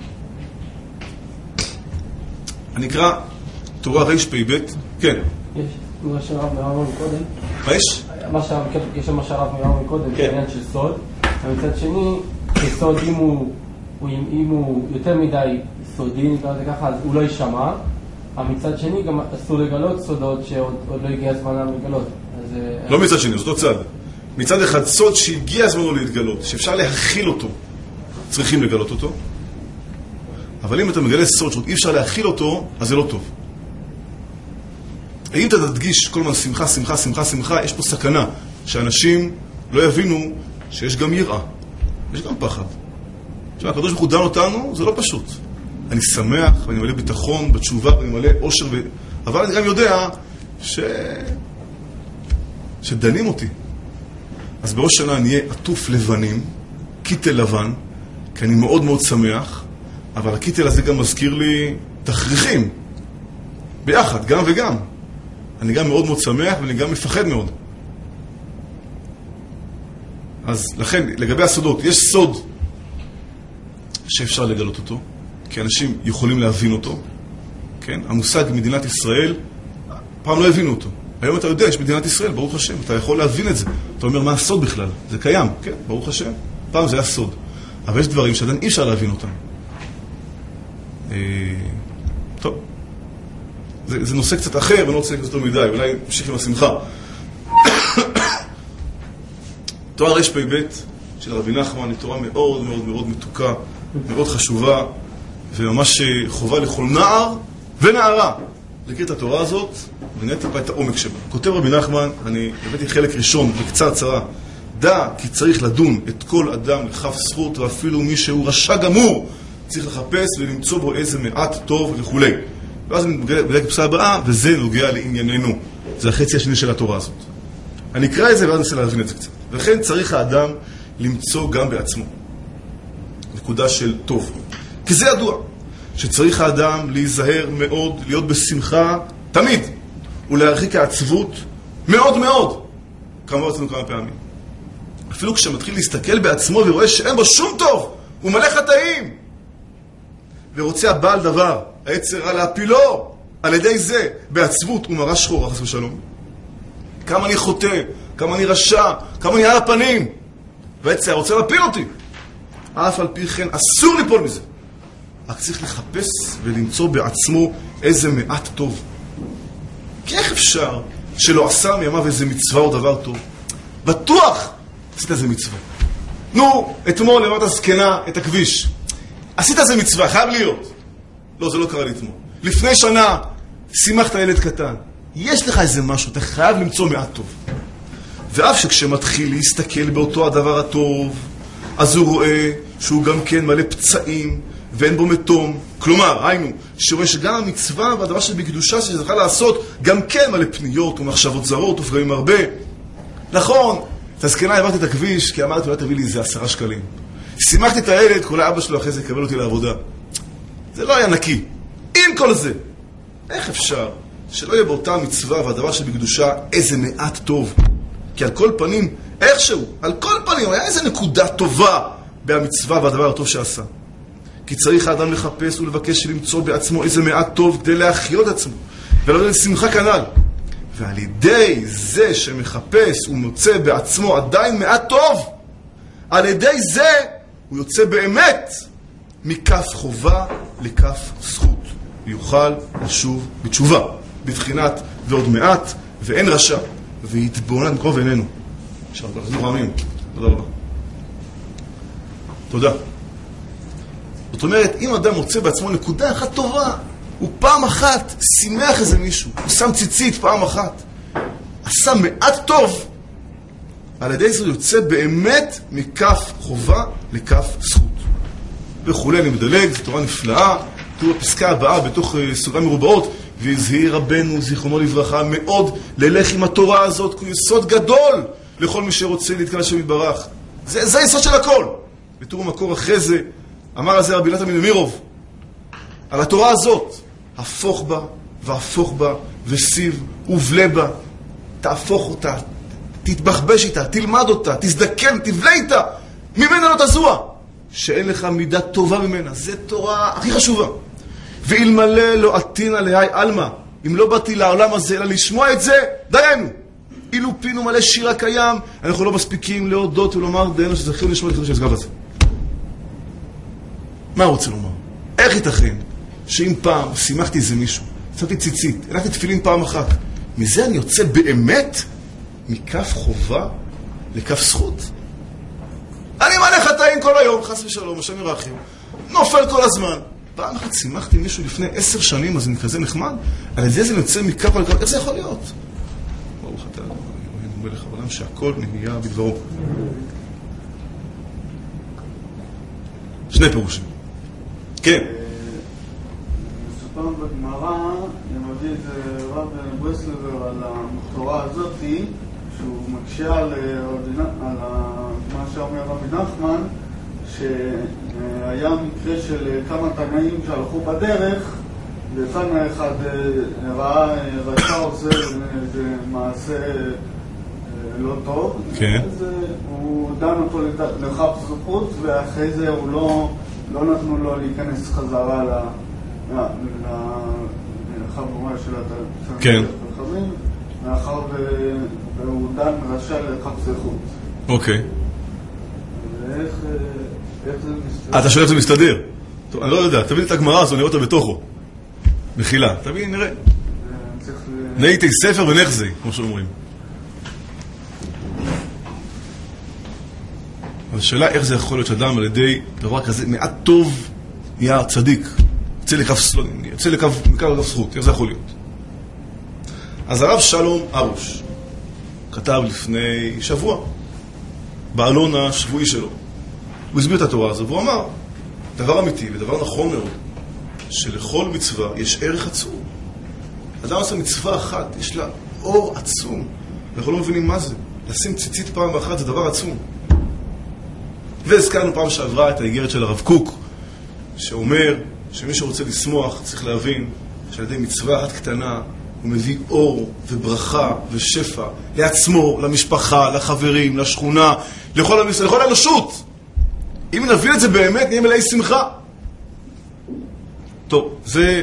A: אני אקרא תורה רפ"ב, כן.
D: יש מה שהרב מראה מקודם.
A: מה יש?
D: יש מה שהרב מראה מקודם, בעניין של סוד. ומצד שני, כסוד אם הוא יותר מדי סודי, נקרא לזה ככה, אז הוא לא יישמע. מצד שני, גם אסור לגלות סודות שעוד לא הגיע זמנם לגלות.
A: לא מצד שני, זאת צד. מצד אחד, סוד שהגיע זמנו להתגלות, שאפשר להכיל אותו, צריכים לגלות אותו. אבל אם אתה מגלה סוד שעוד אי אפשר להכיל אותו, אז זה לא טוב. אם אתה תדגיש כל הזמן שמחה, שמחה, שמחה, שמחה, יש פה סכנה שאנשים לא יבינו שיש גם יראה, יש גם פחד. עכשיו, הקדוש ברוך הוא דן אותנו, זה לא פשוט. אני שמח ואני מלא ביטחון בתשובה ואני מלא אושר, אבל אני גם יודע שדנים אותי. אז בעוד שנה אני אהיה עטוף לבנים, קיטל לבן, כי אני מאוד מאוד שמח, אבל הקיטל הזה גם מזכיר לי תכריכים. ביחד, גם וגם. אני גם מאוד מאוד שמח ואני גם מפחד מאוד. אז לכן, לגבי הסודות, יש סוד שאפשר לגלות אותו, כי אנשים יכולים להבין אותו. כן? המושג מדינת ישראל, פעם לא הבינו אותו. היום אתה יודע, יש מדינת ישראל, ברוך השם, אתה יכול להבין את זה. אתה אומר, מה הסוד בכלל? זה קיים, כן? ברוך השם. פעם זה היה סוד. אבל יש דברים שעדיין אי אפשר להבין אותם. טוב. זה נושא קצת אחר, ואני לא רוצה לקצת יותר מדי, אולי נמשיך עם השמחה. תורה רפ"ב של רבי נחמן היא תורה מאוד מאוד מאוד מתוקה, מאוד חשובה, וממש חובה לכל נער ונערה להכיר את התורה הזאת ונראה טיפה את העומק שבה. כותב רבי נחמן, אני הבאתי חלק ראשון בקצרה, דע כי צריך לדון את כל אדם לכף זכות, ואפילו מי שהוא רשע גמור צריך לחפש ולמצוא בו איזה מעט טוב וכו'. ואז אני מגלה כפסה הבאה, וזה נוגע לענייננו. זה החצי השני של התורה הזאת. אני אקרא את זה ואז ננסה להבין את זה קצת. ולכן צריך האדם למצוא גם בעצמו נקודה של טוב. כי זה ידוע, שצריך האדם להיזהר מאוד, להיות בשמחה תמיד, ולהרחיק העצבות מאוד מאוד. כמה רצינו כמה פעמים. אפילו כשמתחיל להסתכל בעצמו ורואה שאין בו שום טוב, הוא מלא חטאים. ורוצה הבעל דבר, היצר רע להפילו, על ידי זה, בעצבות ומראה שחורה, חס ושלום. כמה אני חוטא, כמה אני רשע, כמה אני על הפנים. והיצר רוצה להפיל אותי. אף על פי כן אסור ליפול מזה. רק צריך לחפש ולמצוא בעצמו איזה מעט טוב. כי איך אפשר שלא עשה מימיו איזה מצווה או דבר טוב? בטוח עשית איזה מצווה. נו, אתמול למדת זקנה את הכביש. עשית איזה מצווה, חייב להיות. לא, זה לא קרה לי אתמול. לפני שנה שימחת ילד קטן. יש לך איזה משהו, אתה חייב למצוא מעט טוב. ואף שכשמתחיל להסתכל באותו הדבר הטוב, אז הוא רואה שהוא גם כן מלא פצעים ואין בו מתום. כלומר, היינו, שרואה שגם המצווה והדבר שבקדושה שזכה לעשות, גם כן מלא פניות ומחשבות זרות ופגמים הרבה. נכון, את הזקנה העברתי את הכביש, כי אמרתי, אולי תביא לי איזה 10 שקלים. שימחתי את הילד, כל האבא שלו אחרי זה יקבל אותי לעבודה. זה לא היה נקי. עם כל זה, איך אפשר שלא יהיה באותה מצווה והדבר שבקדושה איזה מעט טוב? כי על כל פנים, איכשהו, על כל פנים, היה איזה נקודה טובה במצווה והדבר הטוב שעשה. כי צריך האדם לחפש ולבקש למצוא בעצמו איזה מעט טוב כדי להחיות עצמו, ולא לשמחה כנ"ל. ועל ידי זה שמחפש ומוצא בעצמו עדיין מעט טוב, על ידי זה הוא יוצא באמת מכף חובה לכף זכות. ויוכל לשוב בתשובה, בבחינת ועוד מעט, ואין רשע, ויתבונן מקרוב עינינו. עכשיו, תחזור רמים. תודה רבה. תודה. זאת אומרת, אם אדם מוצא בעצמו נקודה אחת טובה, הוא פעם אחת שימח איזה מישהו, הוא שם ציצית פעם אחת, עשה מעט טוב, על ידי זה הוא יוצא באמת מכף חובה לכף זכות. וכולי, אני מדלג, זו תורה נפלאה. תראו הפסקה הבאה בתוך סוגריים מרובעות, והזהיר רבנו זיכרונו לברכה מאוד ללך עם התורה הזאת, כי הוא יסוד גדול לכל מי שרוצה להתקרב לשם יתברך. זה היסוד של הכל. ותראו מקור אחרי זה, אמר על זה רבי נתן בן אמירוב, על התורה הזאת, הפוך בה והפוך בה וסיב ובלה בה, תהפוך אותה, תתבחבש איתה, תלמד אותה, תזדקן, תבלה איתה, ממנה לא תזוע, שאין לך מידה טובה ממנה. זה תורה הכי חשובה. ואלמלא לא עתינה להי אלמה, אם לא באתי לעולם הזה אלא לשמוע את זה, דיינו. אילו פינו מלא שיר הקיים, אנחנו לא מספיקים להודות ולומר דיינו שזכינו לשמוע את חידוש הסגב הזה. מה רוצה לומר? איך ייתכן שאם פעם שימחתי איזה מישהו, שמתי ציצית, הלכתי תפילין פעם אחת, מזה אני יוצא באמת מכף חובה לכף זכות? אני מלא חטאים כל היום, חס ושלום, השם ירחם, נופל כל הזמן. פעם אחת שימחתי מישהו לפני 10 שנים, אז אני כזה נחמד, על ידי זה אני יוצא מכף על כף, איך זה יכול להיות? ברוך אתה, אלוהינו מלך העולם, שהכל נהיה בדברו. שני פירושים. כן.
C: מסופר בגמרא, מביא את רב ברסלבר על התורה הזאת, שהוא מקשה על מה שאומר רבי נחמן, שהיה מקרה של כמה תנאים שהלכו בדרך, ותנא אחד ראה רשע עושה איזה מעשה לא טוב, אז הוא דן אותו לכף זכות, ואחרי זה הוא לא נתנו לו להיכנס חזרה לחבורה של התחבים, מאחר והוא דן רשע לכף זכות.
A: אוקיי.
C: ואיך זה מסתדר?
A: אתה שואל איך זה מסתדר? טוב, אני לא יודע, תביא לי את הגמרא הזו, נראה אותה בתוכו. מחילה, תביא, נראה. נהייתי ספר ונחזי, כמו שאומרים. אבל השאלה איך זה יכול להיות שאדם על ידי דבר כזה מעט טוב נהיה צדיק, יוצא לכף זכות, איך זה יכול להיות? אז הרב שלום ארוש כתב לפני שבוע בעלון השבועי שלו, הוא הסביר את התורה הזו והוא אמר דבר אמיתי ודבר נכון מאוד, שלכל מצווה יש ערך עצום. אדם עושה מצווה אחת, יש לה אור עצום, אנחנו לא מבינים מה זה. לשים ציצית פעם אחת זה דבר עצום. והזכרנו פעם שעברה את האיגרת של הרב קוק, שאומר שמי שרוצה לשמוח צריך להבין שעל ידי מצווה אחת קטנה הוא מביא אור וברכה ושפע לעצמו, למשפחה, לחברים, לשכונה, לכל האנושות. אם נבין את זה באמת, נהיה מלאי שמחה. טוב, זה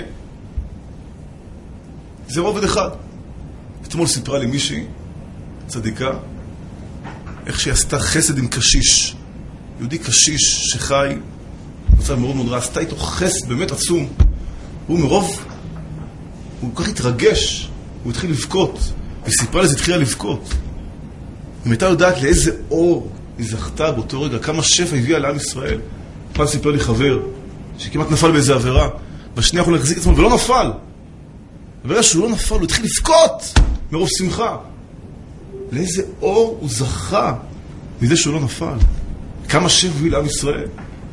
A: רובד אחד. אתמול סיפרה לי מישהי, צדיקה, איך שהיא עשתה חסד עם קשיש. יהודי קשיש שחי במצב מאוד מאוד רע, עשתה איתו חסד באמת עצום. הוא כל כך התרגש, הוא התחיל לבכות, וסיפרה לזה התחילה לבכות. אם הייתה יודעת לאיזה אור היא זכתה באותו רגע, כמה שפע הביאה לעם ישראל. פעם סיפר לי חבר, שכמעט נפל באיזה עבירה, בשנייה יכול להחזיק את עצמו, ולא נפל. וברגע שהוא לא נפל, הוא התחיל לבכות מרוב שמחה. לאיזה אור הוא זכה מזה שהוא לא נפל. כמה שם הביא לעם ישראל.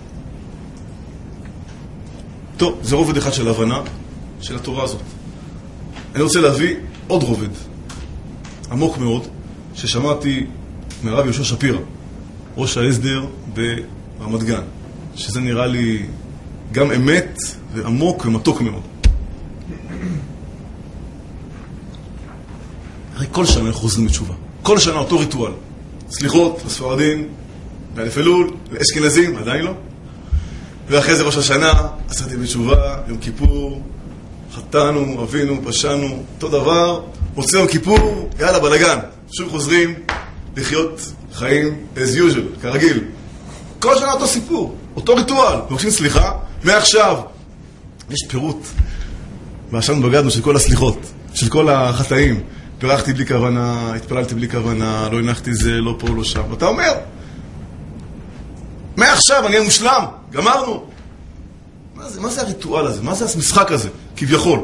A: טוב, זה רובד אחד של הבנה של התורה הזאת. אני רוצה להביא עוד רובד, עמוק מאוד, ששמעתי מהרב יהושע שפירא, ראש ההסדר ברמת גן, שזה נראה לי גם אמת ועמוק ומתוק מאוד. הרי כל שנה אנחנו חוזרים בתשובה. כל שנה אותו ריטואל. סליחות לספרדים, לאלף אלול, לאשכנזים, עדיין לא. ואחרי זה ראש השנה, עשיתי בתשובה, יום כיפור, חטאנו, אבינו, פשענו, אותו דבר, מוצא יום כיפור, יאללה, בלגן. שוב חוזרים לחיות חיים as usual, כרגיל. כל שנה אותו סיפור, אותו ריטואל. מבקשים סליחה, מעכשיו. יש פירוט. ועכשיו בגדנו של כל הסליחות, של כל החטאים. פירחתי בלי כוונה, התפללתי בלי כוונה, לא הנחתי זה, לא פה, לא שם. ואתה אומר, מעכשיו אני מושלם, גמרנו. מה זה הריטואל הזה? מה זה המשחק הזה? כביכול.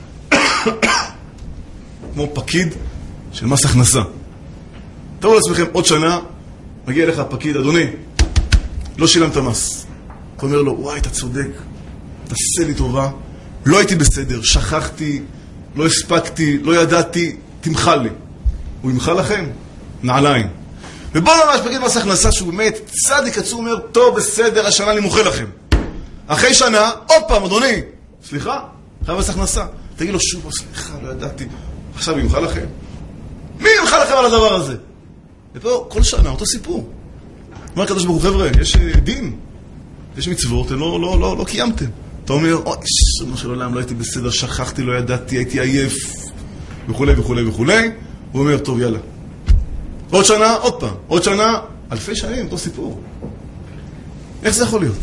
A: כמו פקיד של מס הכנסה. תראו לעצמכם, עוד שנה, מגיע אליך הפקיד, אדוני, לא שילמת מס. אתה אומר לו, וואי, אתה צודק, תעשה לי טובה, לא הייתי בסדר, שכחתי, לא הספקתי, לא ידעתי, תמחל לי. הוא ימחל לכם? נעליים. ובוא נאמר, פקיד מס הכנסה שהוא באמת צדיק עצור, אומר, טוב, בסדר, השנה אני מוחה לכם. אחרי שנה, עוד פעם, אדוני, סליחה, חייב מס הכנסה. תגיד לו, שוב, סליחה, לא ידעתי. עכשיו ימחל לכם. מי ימחל לכם על הדבר הזה? ופה, כל שנה, אותו סיפור. אומר הקדוש ברוך הוא, חבר'ה, יש דין, יש מצוות, לא קיימתם. אתה אומר, אוי, שמה של עולם, לא הייתי בסדר, שכחתי, לא ידעתי, הייתי עייף, וכו' וכו' וכו'. הוא אומר, טוב, יאללה. עוד שנה, עוד פעם. עוד שנה, אלפי שנים, אותו סיפור. איך זה יכול להיות?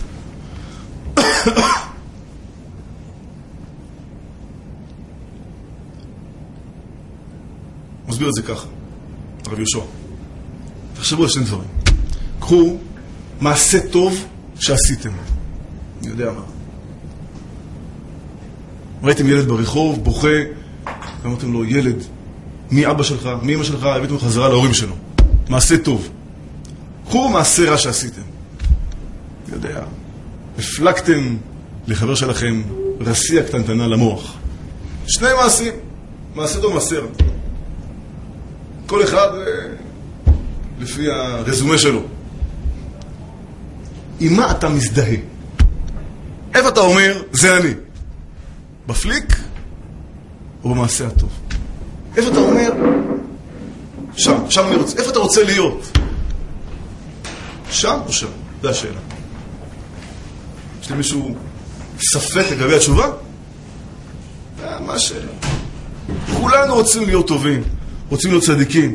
A: מסביר את זה ככה, הרב יהושע. תחשבו על שני דברים. קחו מעשה טוב שעשיתם. אני יודע מה. ראיתם ילד ברחוב, בוכה, ואמרתם לו, ילד, מי אבא שלך, מי אמא שלך, הבאתם חזרה להורים שלו. מעשה טוב. קחו מעשה רע שעשיתם. אני יודע, הפלקתם לחבר שלכם רסייה קטנטנה למוח. שני מעשים, מעשה טוב, מעשה רע. כל אחד לפי הרזומה שלו. עם מה אתה מזדהה? איפה אתה אומר, זה אני? בפליק או במעשה הטוב? איפה אתה אומר, שם אני רוצה, איפה אתה רוצה להיות? שם או שם? זה השאלה. יש לי מישהו ספק לגבי התשובה? מה השאלה? כולנו רוצים להיות טובים, רוצים להיות צדיקים.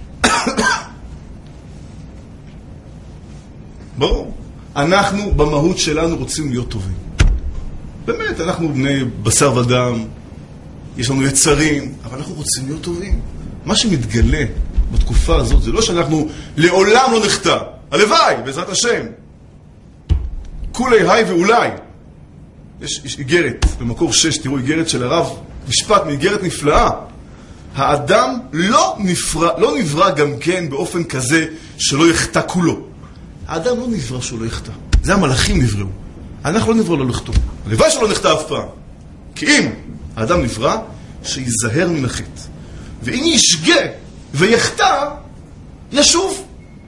A: ברור. אנחנו במהות שלנו רוצים להיות טובים. באמת, אנחנו בני בשר ודם, יש לנו יצרים, אבל אנחנו רוצים להיות טובים. מה שמתגלה בתקופה הזאת, זה לא שאנחנו לעולם לא נחטא. הלוואי, בעזרת השם. כולי היי ואולי. יש איגרת, במקור 6, תראו איגרת של הרב, משפט מאיגרת נפלאה. האדם לא נברא גם כן באופן כזה שלא יחטא כולו. האדם לא נברא שהוא לא יחטא. זה המלאכים נבראו. אנחנו לא נברא לא לחטוא. הלוואי שלא נחטא אף פעם. כי אם האדם נברא, שיזהר מן החטא. ואם ישגה ויחטא, ישוב.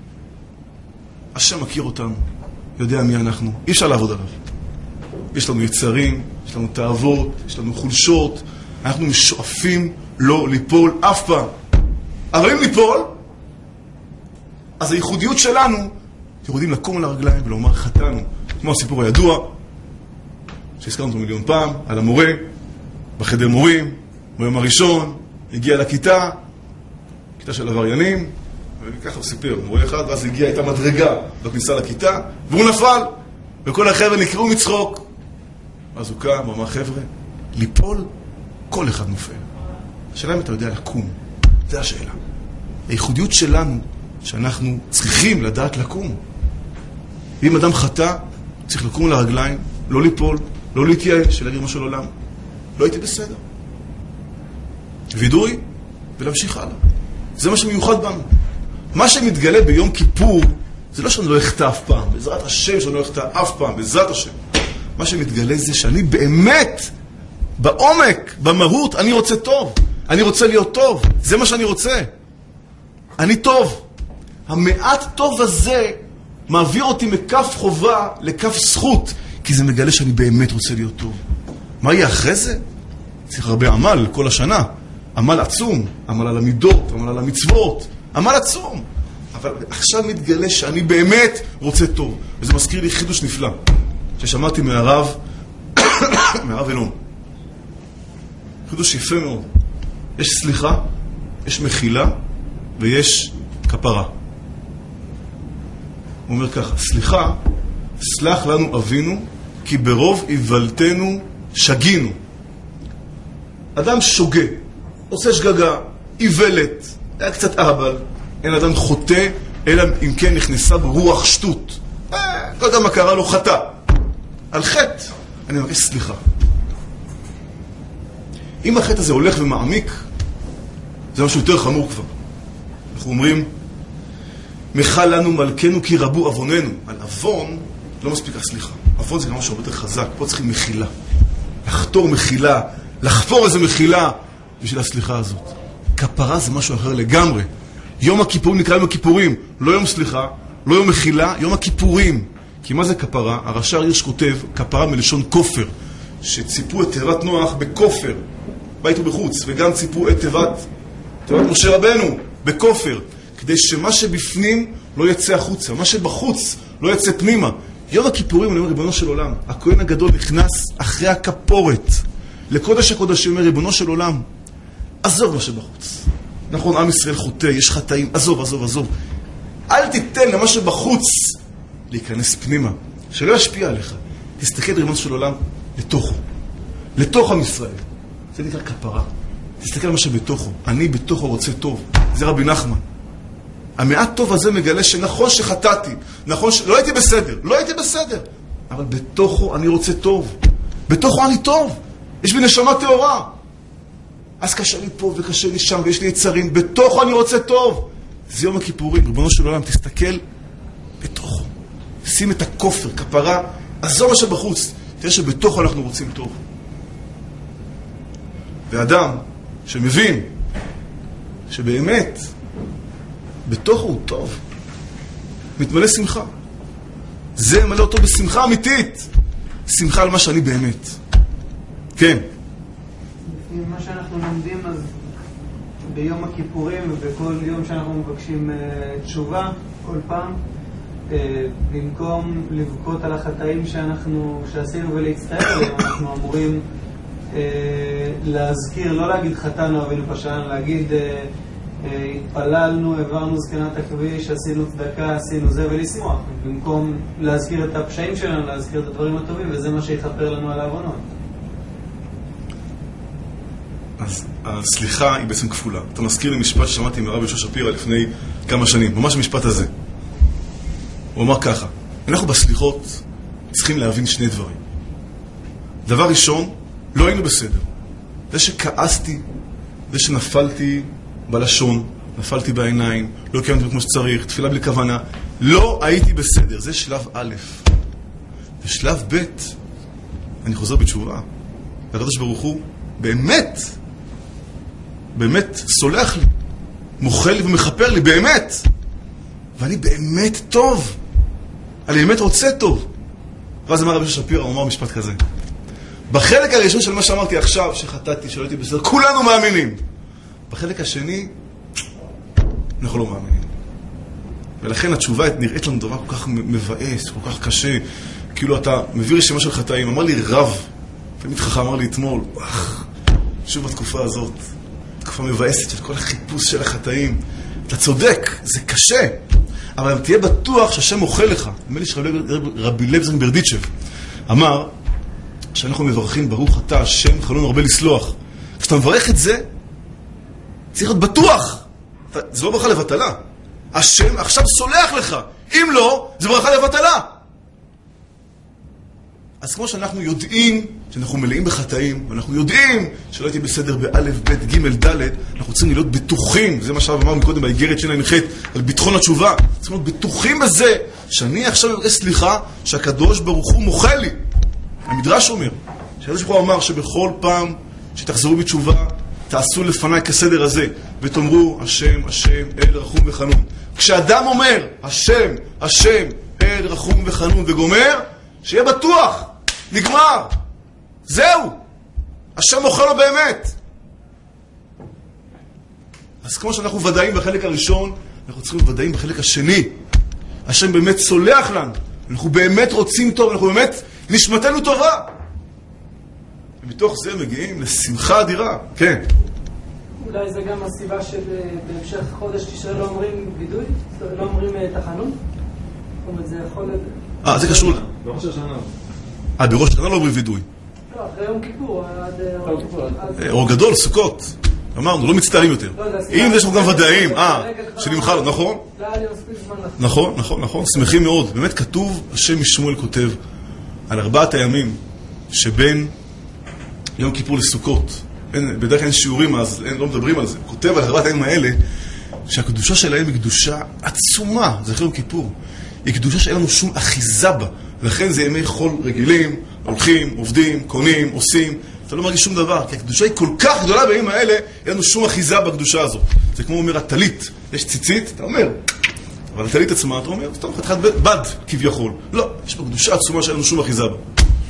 A: השם מכיר אותנו, יודע מי אנחנו. אי אפשר לעבוד עליו. יש לנו יצרים, יש לנו תאוות, יש לנו חולשות. אנחנו משואפים לא ליפול אף פעם. אבל אם ליפול, אז הייחודיות שלנו, יכולים לקום על הרגליים ולומר חטאנו. כמו הסיפור הידוע, שהזכרנו אותו מיליון פעם, על המורה, בחדר מורים, ביום הראשון, הגיע לכיתה, כיתה של עבריינים, וככה הוא סיפר, מורה אחד, ואז הגיע, הייתה מדרגה בכניסה לכיתה, והוא נפל, וכל החבר'ה נקראו מצחוק. אז הוא קם, אמר, חבר'ה, ליפול, כל אחד נופל. השאלה אם אתה יודע לקום, זה השאלה. הייחודיות שלנו, שאנחנו צריכים לדעת לקום. ואם אדם חטא, צריך לקום לרגליים, לא ליפול, לא להתייאש, להגיד משהו לעולם. לא הייתי בסדר. וידוי, ולהמשיך הלאה. זה מה שמיוחד בנו. מה שמתגלה ביום כיפור, זה לא שאני לא אחטא אף פעם, בעזרת השם שאני לא אחטא אף פעם, בעזרת השם. מה שמתגלה זה שאני באמת, בעומק, במהות, אני רוצה טוב. אני רוצה להיות טוב. זה מה שאני רוצה. אני טוב. המעט טוב הזה מעביר אותי מכף חובה לכף זכות, כי זה מגלה שאני באמת רוצה להיות טוב. מה יהיה אחרי זה? צריך הרבה עמל כל השנה. עמל עצום, עמל על המידות, עמל על המצוות, עמל עצום. אבל עכשיו מתגלה שאני באמת רוצה טוב. וזה מזכיר לי חידוש נפלא, ששמעתי מהרב אלון. חידוש יפה מאוד. יש סליחה, יש מחילה, ויש כפרה. הוא אומר ככה, סליחה, סלח לנו אבינו, כי ברוב איוולתנו שגינו. אדם שוגה, עושה שגגה, איוולת, היה קצת אהבל, אין אדם חוטא, אלא אם כן נכנסה ברוח שטות. לא יודע מה קרה לו, חטא. על חטא, אני מבקש סליחה. אם החטא הזה הולך ומעמיק, זה משהו יותר חמור כבר. אנחנו אומרים, מחל לנו מלכנו כי רבו עווננו. על עוון לא מספיק הסליחה. עוון זה גם משהו הרבה יותר חזק. פה צריכים מחילה. לחתור מחילה, לחפור איזה מחילה בשביל הסליחה הזאת. כפרה זה משהו אחר לגמרי. יום הכיפורים נקרא יום הכיפורים. לא יום סליחה, לא יום מחילה, יום הכיפורים. כי מה זה כפרה? הרש"ר הירש כותב, כפרה מלשון כופר. שציפו את תיבת נוח בכופר. בית ובחוץ. וגם ציפו את תיבת משה רבנו בכופר. כדי שמה שבפנים לא יצא החוצה, מה שבחוץ לא יצא פנימה. יום הכיפורים, אני אומר, ריבונו של עולם, הכהן הגדול נכנס אחרי הכפורת לקודש הקודשים, אומר, ריבונו של עולם, עזוב מה שבחוץ. נכון, עם ישראל חוטא, יש חטאים, עזוב, עזוב, עזוב. אל תיתן למה שבחוץ להיכנס פנימה, שלא ישפיע עליך. תסתכל, ריבונו של עולם, לתוך עם ישראל. זה נקרא כפרה. תסתכל על מה שבתוכו. אני בתוכו רוצה טוב. זה רבי נחמן. המעט טוב הזה מגלה שנכון שחטאתי, נכון לא הייתי בסדר, אבל בתוכו אני רוצה טוב. בתוכו אני טוב. יש בי נשמה טהורה. אז קשה לי פה וקשה לי שם ויש לי יצרים. בתוכו אני רוצה טוב. זה יום הכיפורים. ריבונו של עולם, תסתכל בתוכו. שים את הכופר, כפרה, עזוב מה שבחוץ. תראה שבתוכו אנחנו רוצים טוב. ואדם שמבין שבאמת בתוכו הוא טוב, מתמלא שמחה. זה מלא אותו בשמחה אמיתית. שמחה על מה שאני באמת. כן.
B: לפי מה שאנחנו לומדים, אז ביום הכיפורים ובכל יום שאנחנו מבקשים תשובה, כל פעם, במקום לבכות על החטאים שעשינו ולהצטער עליהם, אנחנו אמורים להזכיר, לא להגיד חטאנו אבינו פשענו, להגיד התפללנו, העברנו זקנת הכביש, עשינו צדקה, עשינו זה, ולשמוח. במקום להזכיר את הפשעים שלנו, להזכיר את הדברים הטובים, וזה מה שיכפר לנו על העוונות.
A: אז הסליחה היא בעצם כפולה. אתה מזכיר לי משפט ששמעתי מהרב יהושע שפירא לפני כמה שנים, ממש המשפט הזה. הוא אמר ככה, אנחנו בסליחות צריכים להבין שני דברים. דבר ראשון, לא היינו בסדר. זה שכעסתי, זה שנפלתי בלשון, נפלתי בעיניים, לא קיימתי כמו שצריך, תפילה בלי כוונה, לא הייתי בסדר. זה שלב א'. ושלב ב', אני חוזר בתשובה. והקדוש ברוך הוא באמת סולח לי, מוחל לי ומחפר לי, באמת. ואני באמת טוב. אני באמת רוצה טוב. ואז אמר רבי יהושע שפירא, הוא אמר משפט כזה. בחלק הראשון של מה שאמרתי עכשיו, שחטאתי, שלא הייתי בסדר, כולנו מאמינים. בחלק השני, אנחנו לא מאמינים. ולכן התשובה נראית לנו דבר כל כך מבאס, כל כך קשה. כאילו אתה מביא רשימה של חטאים. אמר לי רב, תמיד חכם אמר לי אתמול, שוב בתקופה הזאת, תקופה מבאסת של כל החיפוש של החטאים. אתה צודק, זה קשה. אבל תהיה בטוח שהשם אוכל לך. נדמה לי שרבי לב זקן ברדיצ'ב אמר שאנחנו מברכים ברוך אתה השם חלון הרבה לסלוח. כשאתה מברך את זה, צריך להיות בטוח. זה לא ברכה לבטלה. השם עכשיו סולח לך. אם לא, זה ברכה לבטלה. אז כמו שאנחנו יודעים שאנחנו מלאים בחטאים, ואנחנו יודעים שלא הייתי בסדר באלף, בית, ג', ד', אנחנו צריכים להיות בטוחים, זה מה שהרב אמר מקודם באיגרת של הנחת, על ביטחון התשובה. צריכים להיות בטוחים בזה, שאני עכשיו מבקש סליחה, שהקדוש ברוך הוא מוחה לי. המדרש אומר, שהקדוש ברוך הוא אמר שבכל פעם שתחזרו בתשובה, תעשו לפניי כסדר הזה, ותאמרו, השם, השם, אל רחום וחנון. כשאדם אומר, השם, השם, אל רחום וחנון, וגומר, שיהיה בטוח, נגמר, זהו, השם מוחה לו באמת. אז כמו שאנחנו ודאים בחלק הראשון, אנחנו צריכים ודאים בחלק השני. השם באמת סולח לנו, אנחנו באמת רוצים טוב, אנחנו באמת נשמתנו טובה. ומתוך זה מגיעים לשמחה אדירה. כן.
E: אולי זה גם הסיבה שבהמשך חודש תשעה לא אומרים וידוי? לא אומרים תחנון? זאת אומרת, זה יכול...
A: זה קשור.
F: בראש השנה.
A: בראש השנה לא אומרים וידוי.
E: לא, אחרי יום כיפור.
A: אור גדול, סוכות. אמרנו, לא מצטערים יותר. אם יש לנו גם ודאים, שנמחה לו, נכון? נכון, נכון, נכון. שמחים מאוד. באמת כתוב, השם משמואל כותב, על 4 הימים שבין יום כיפור לסוכות. בדרך כלל אין שיעורים, אז לא מדברים על זה. כותב על 4 הימים האלה, שהקדושה שלהם היא קדושה עצומה, זה אחרי יום כיפור. היא קדושה שאין לנו שום אחיזה בה. לכן זה ימי חול רגילים, הולכים, עובדים, קונים, עושים. אתה לא מרגיש שום דבר, כי הקדושה היא כל כך גדולה בימים האלה, אין לנו שום אחיזה בקדושה הזאת. זה כמו אומר הטלית, יש ציצית, אתה אומר, אבל הטלית עצמה, אתה אומר, סתם חתיכת בד כביכול. לא, יש בה קדושה עצומה שאין לנו שום אחיזה בה.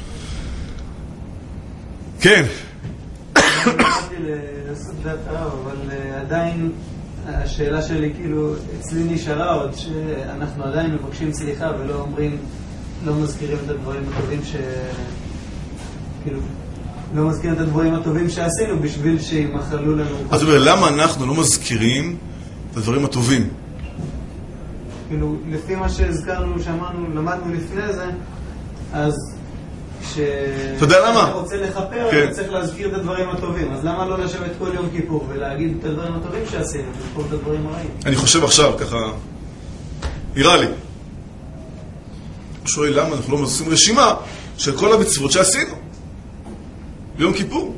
A: כן.
B: התחלתי לעשות דעת הרב, אבל עדיין השאלה שלי כאילו אצלי נשארה עוד, שאנחנו עדיין מבקשים סליחה ולא אומרים, לא מזכירים את הדברים הטובים כאילו, לא מזכירים את הדברים הטובים שעשינו בשביל שימחלו לנו.
A: אז הוא אומר, למה אנחנו לא מזכירים את הדברים הטובים?
B: כאילו, לפי מה שהזכרנו, שאמרנו, למדנו לפני זה, אז כשאתה רוצה לחפר, אתה צריך להזכיר את הדברים הטובים. אז למה לא לשבת כל יום כיפור ולהגיד את הדברים הטובים שעשינו ולכל את הדברים הרעים?
A: אני חושב עכשיו, ככה, נראה לי. הוא שואל למה אנחנו לא עושים רשימה של כל המצוות שעשינו ביום כיפור.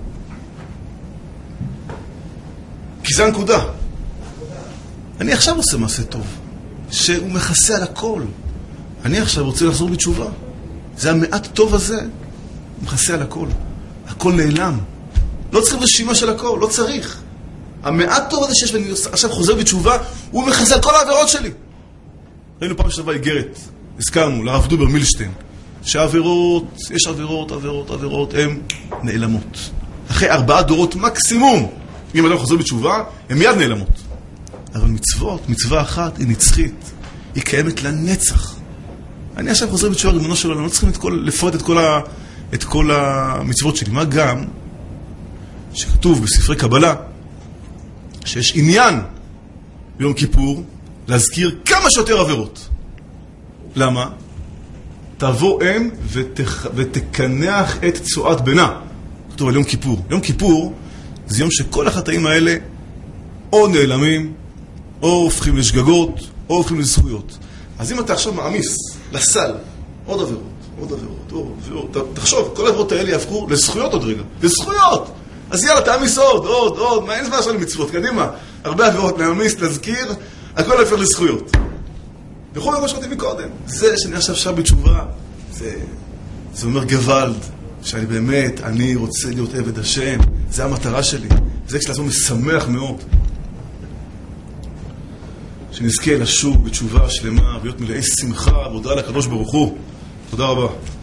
A: כי זה הנקודה. אני עכשיו עושה מעשה טוב, שהוא מכסה על הכל. אני עכשיו רוצה לחזור בתשובה. זה המעט טוב הזה, הוא מכסה על הכל. הכל נעלם. לא צריך רשימה של הכל, לא צריך. המעט טוב הזה שיש ואני עכשיו חוזר בתשובה, הוא מכסה על כל העבירות שלי. ראינו פעם שתבוא איגרת, הזכרנו, לרב דובר מילשטיין, שהעבירות, יש עבירות, הן נעלמות. אחרי 4 דורות מקסימום, אם אדם חוזר בתשובה, הן מיד נעלמות. אבל מצוות, מצווה אחת היא נצחית, היא קיימת לנצח. אני עכשיו חוזר בתשובה, ריבונו של עולם, לא צריכים לפרט את כל המצוות שלי. מה גם שכתוב בספרי קבלה שיש עניין ביום כיפור להזכיר כמה שיותר עבירות. למה? תבוא אם ותקנח את צועת בנה. כתוב על יום כיפור. יום כיפור זה יום שכל החטאים האלה או נעלמים, או הופכים לשגגות, או הופכים לזכויות. אז אם אתה עכשיו מעמיס לסל עוד עבירות, תחשוב, כל העבירות האלה יהפכו לזכויות עוד רגע. לזכויות! אז יאללה, תעמיס עוד. מה אין זמן עכשיו למצוות? קדימה. הרבה עבירות להעמיס, להזכיר, הכל יהפך לזכויות. בכל מה שאמרתי מקודם, זה שאני עכשיו שם בתשובה, זה אומר גוואלד, שאני באמת, אני רוצה להיות עבד השם, זה המטרה שלי. זה כשלעצמו משמח מאוד. שנזכה לשוב בתשובה שלמה, להיות מלאי שמחה, והודעה לקדוש ברוך הוא. תודה רבה.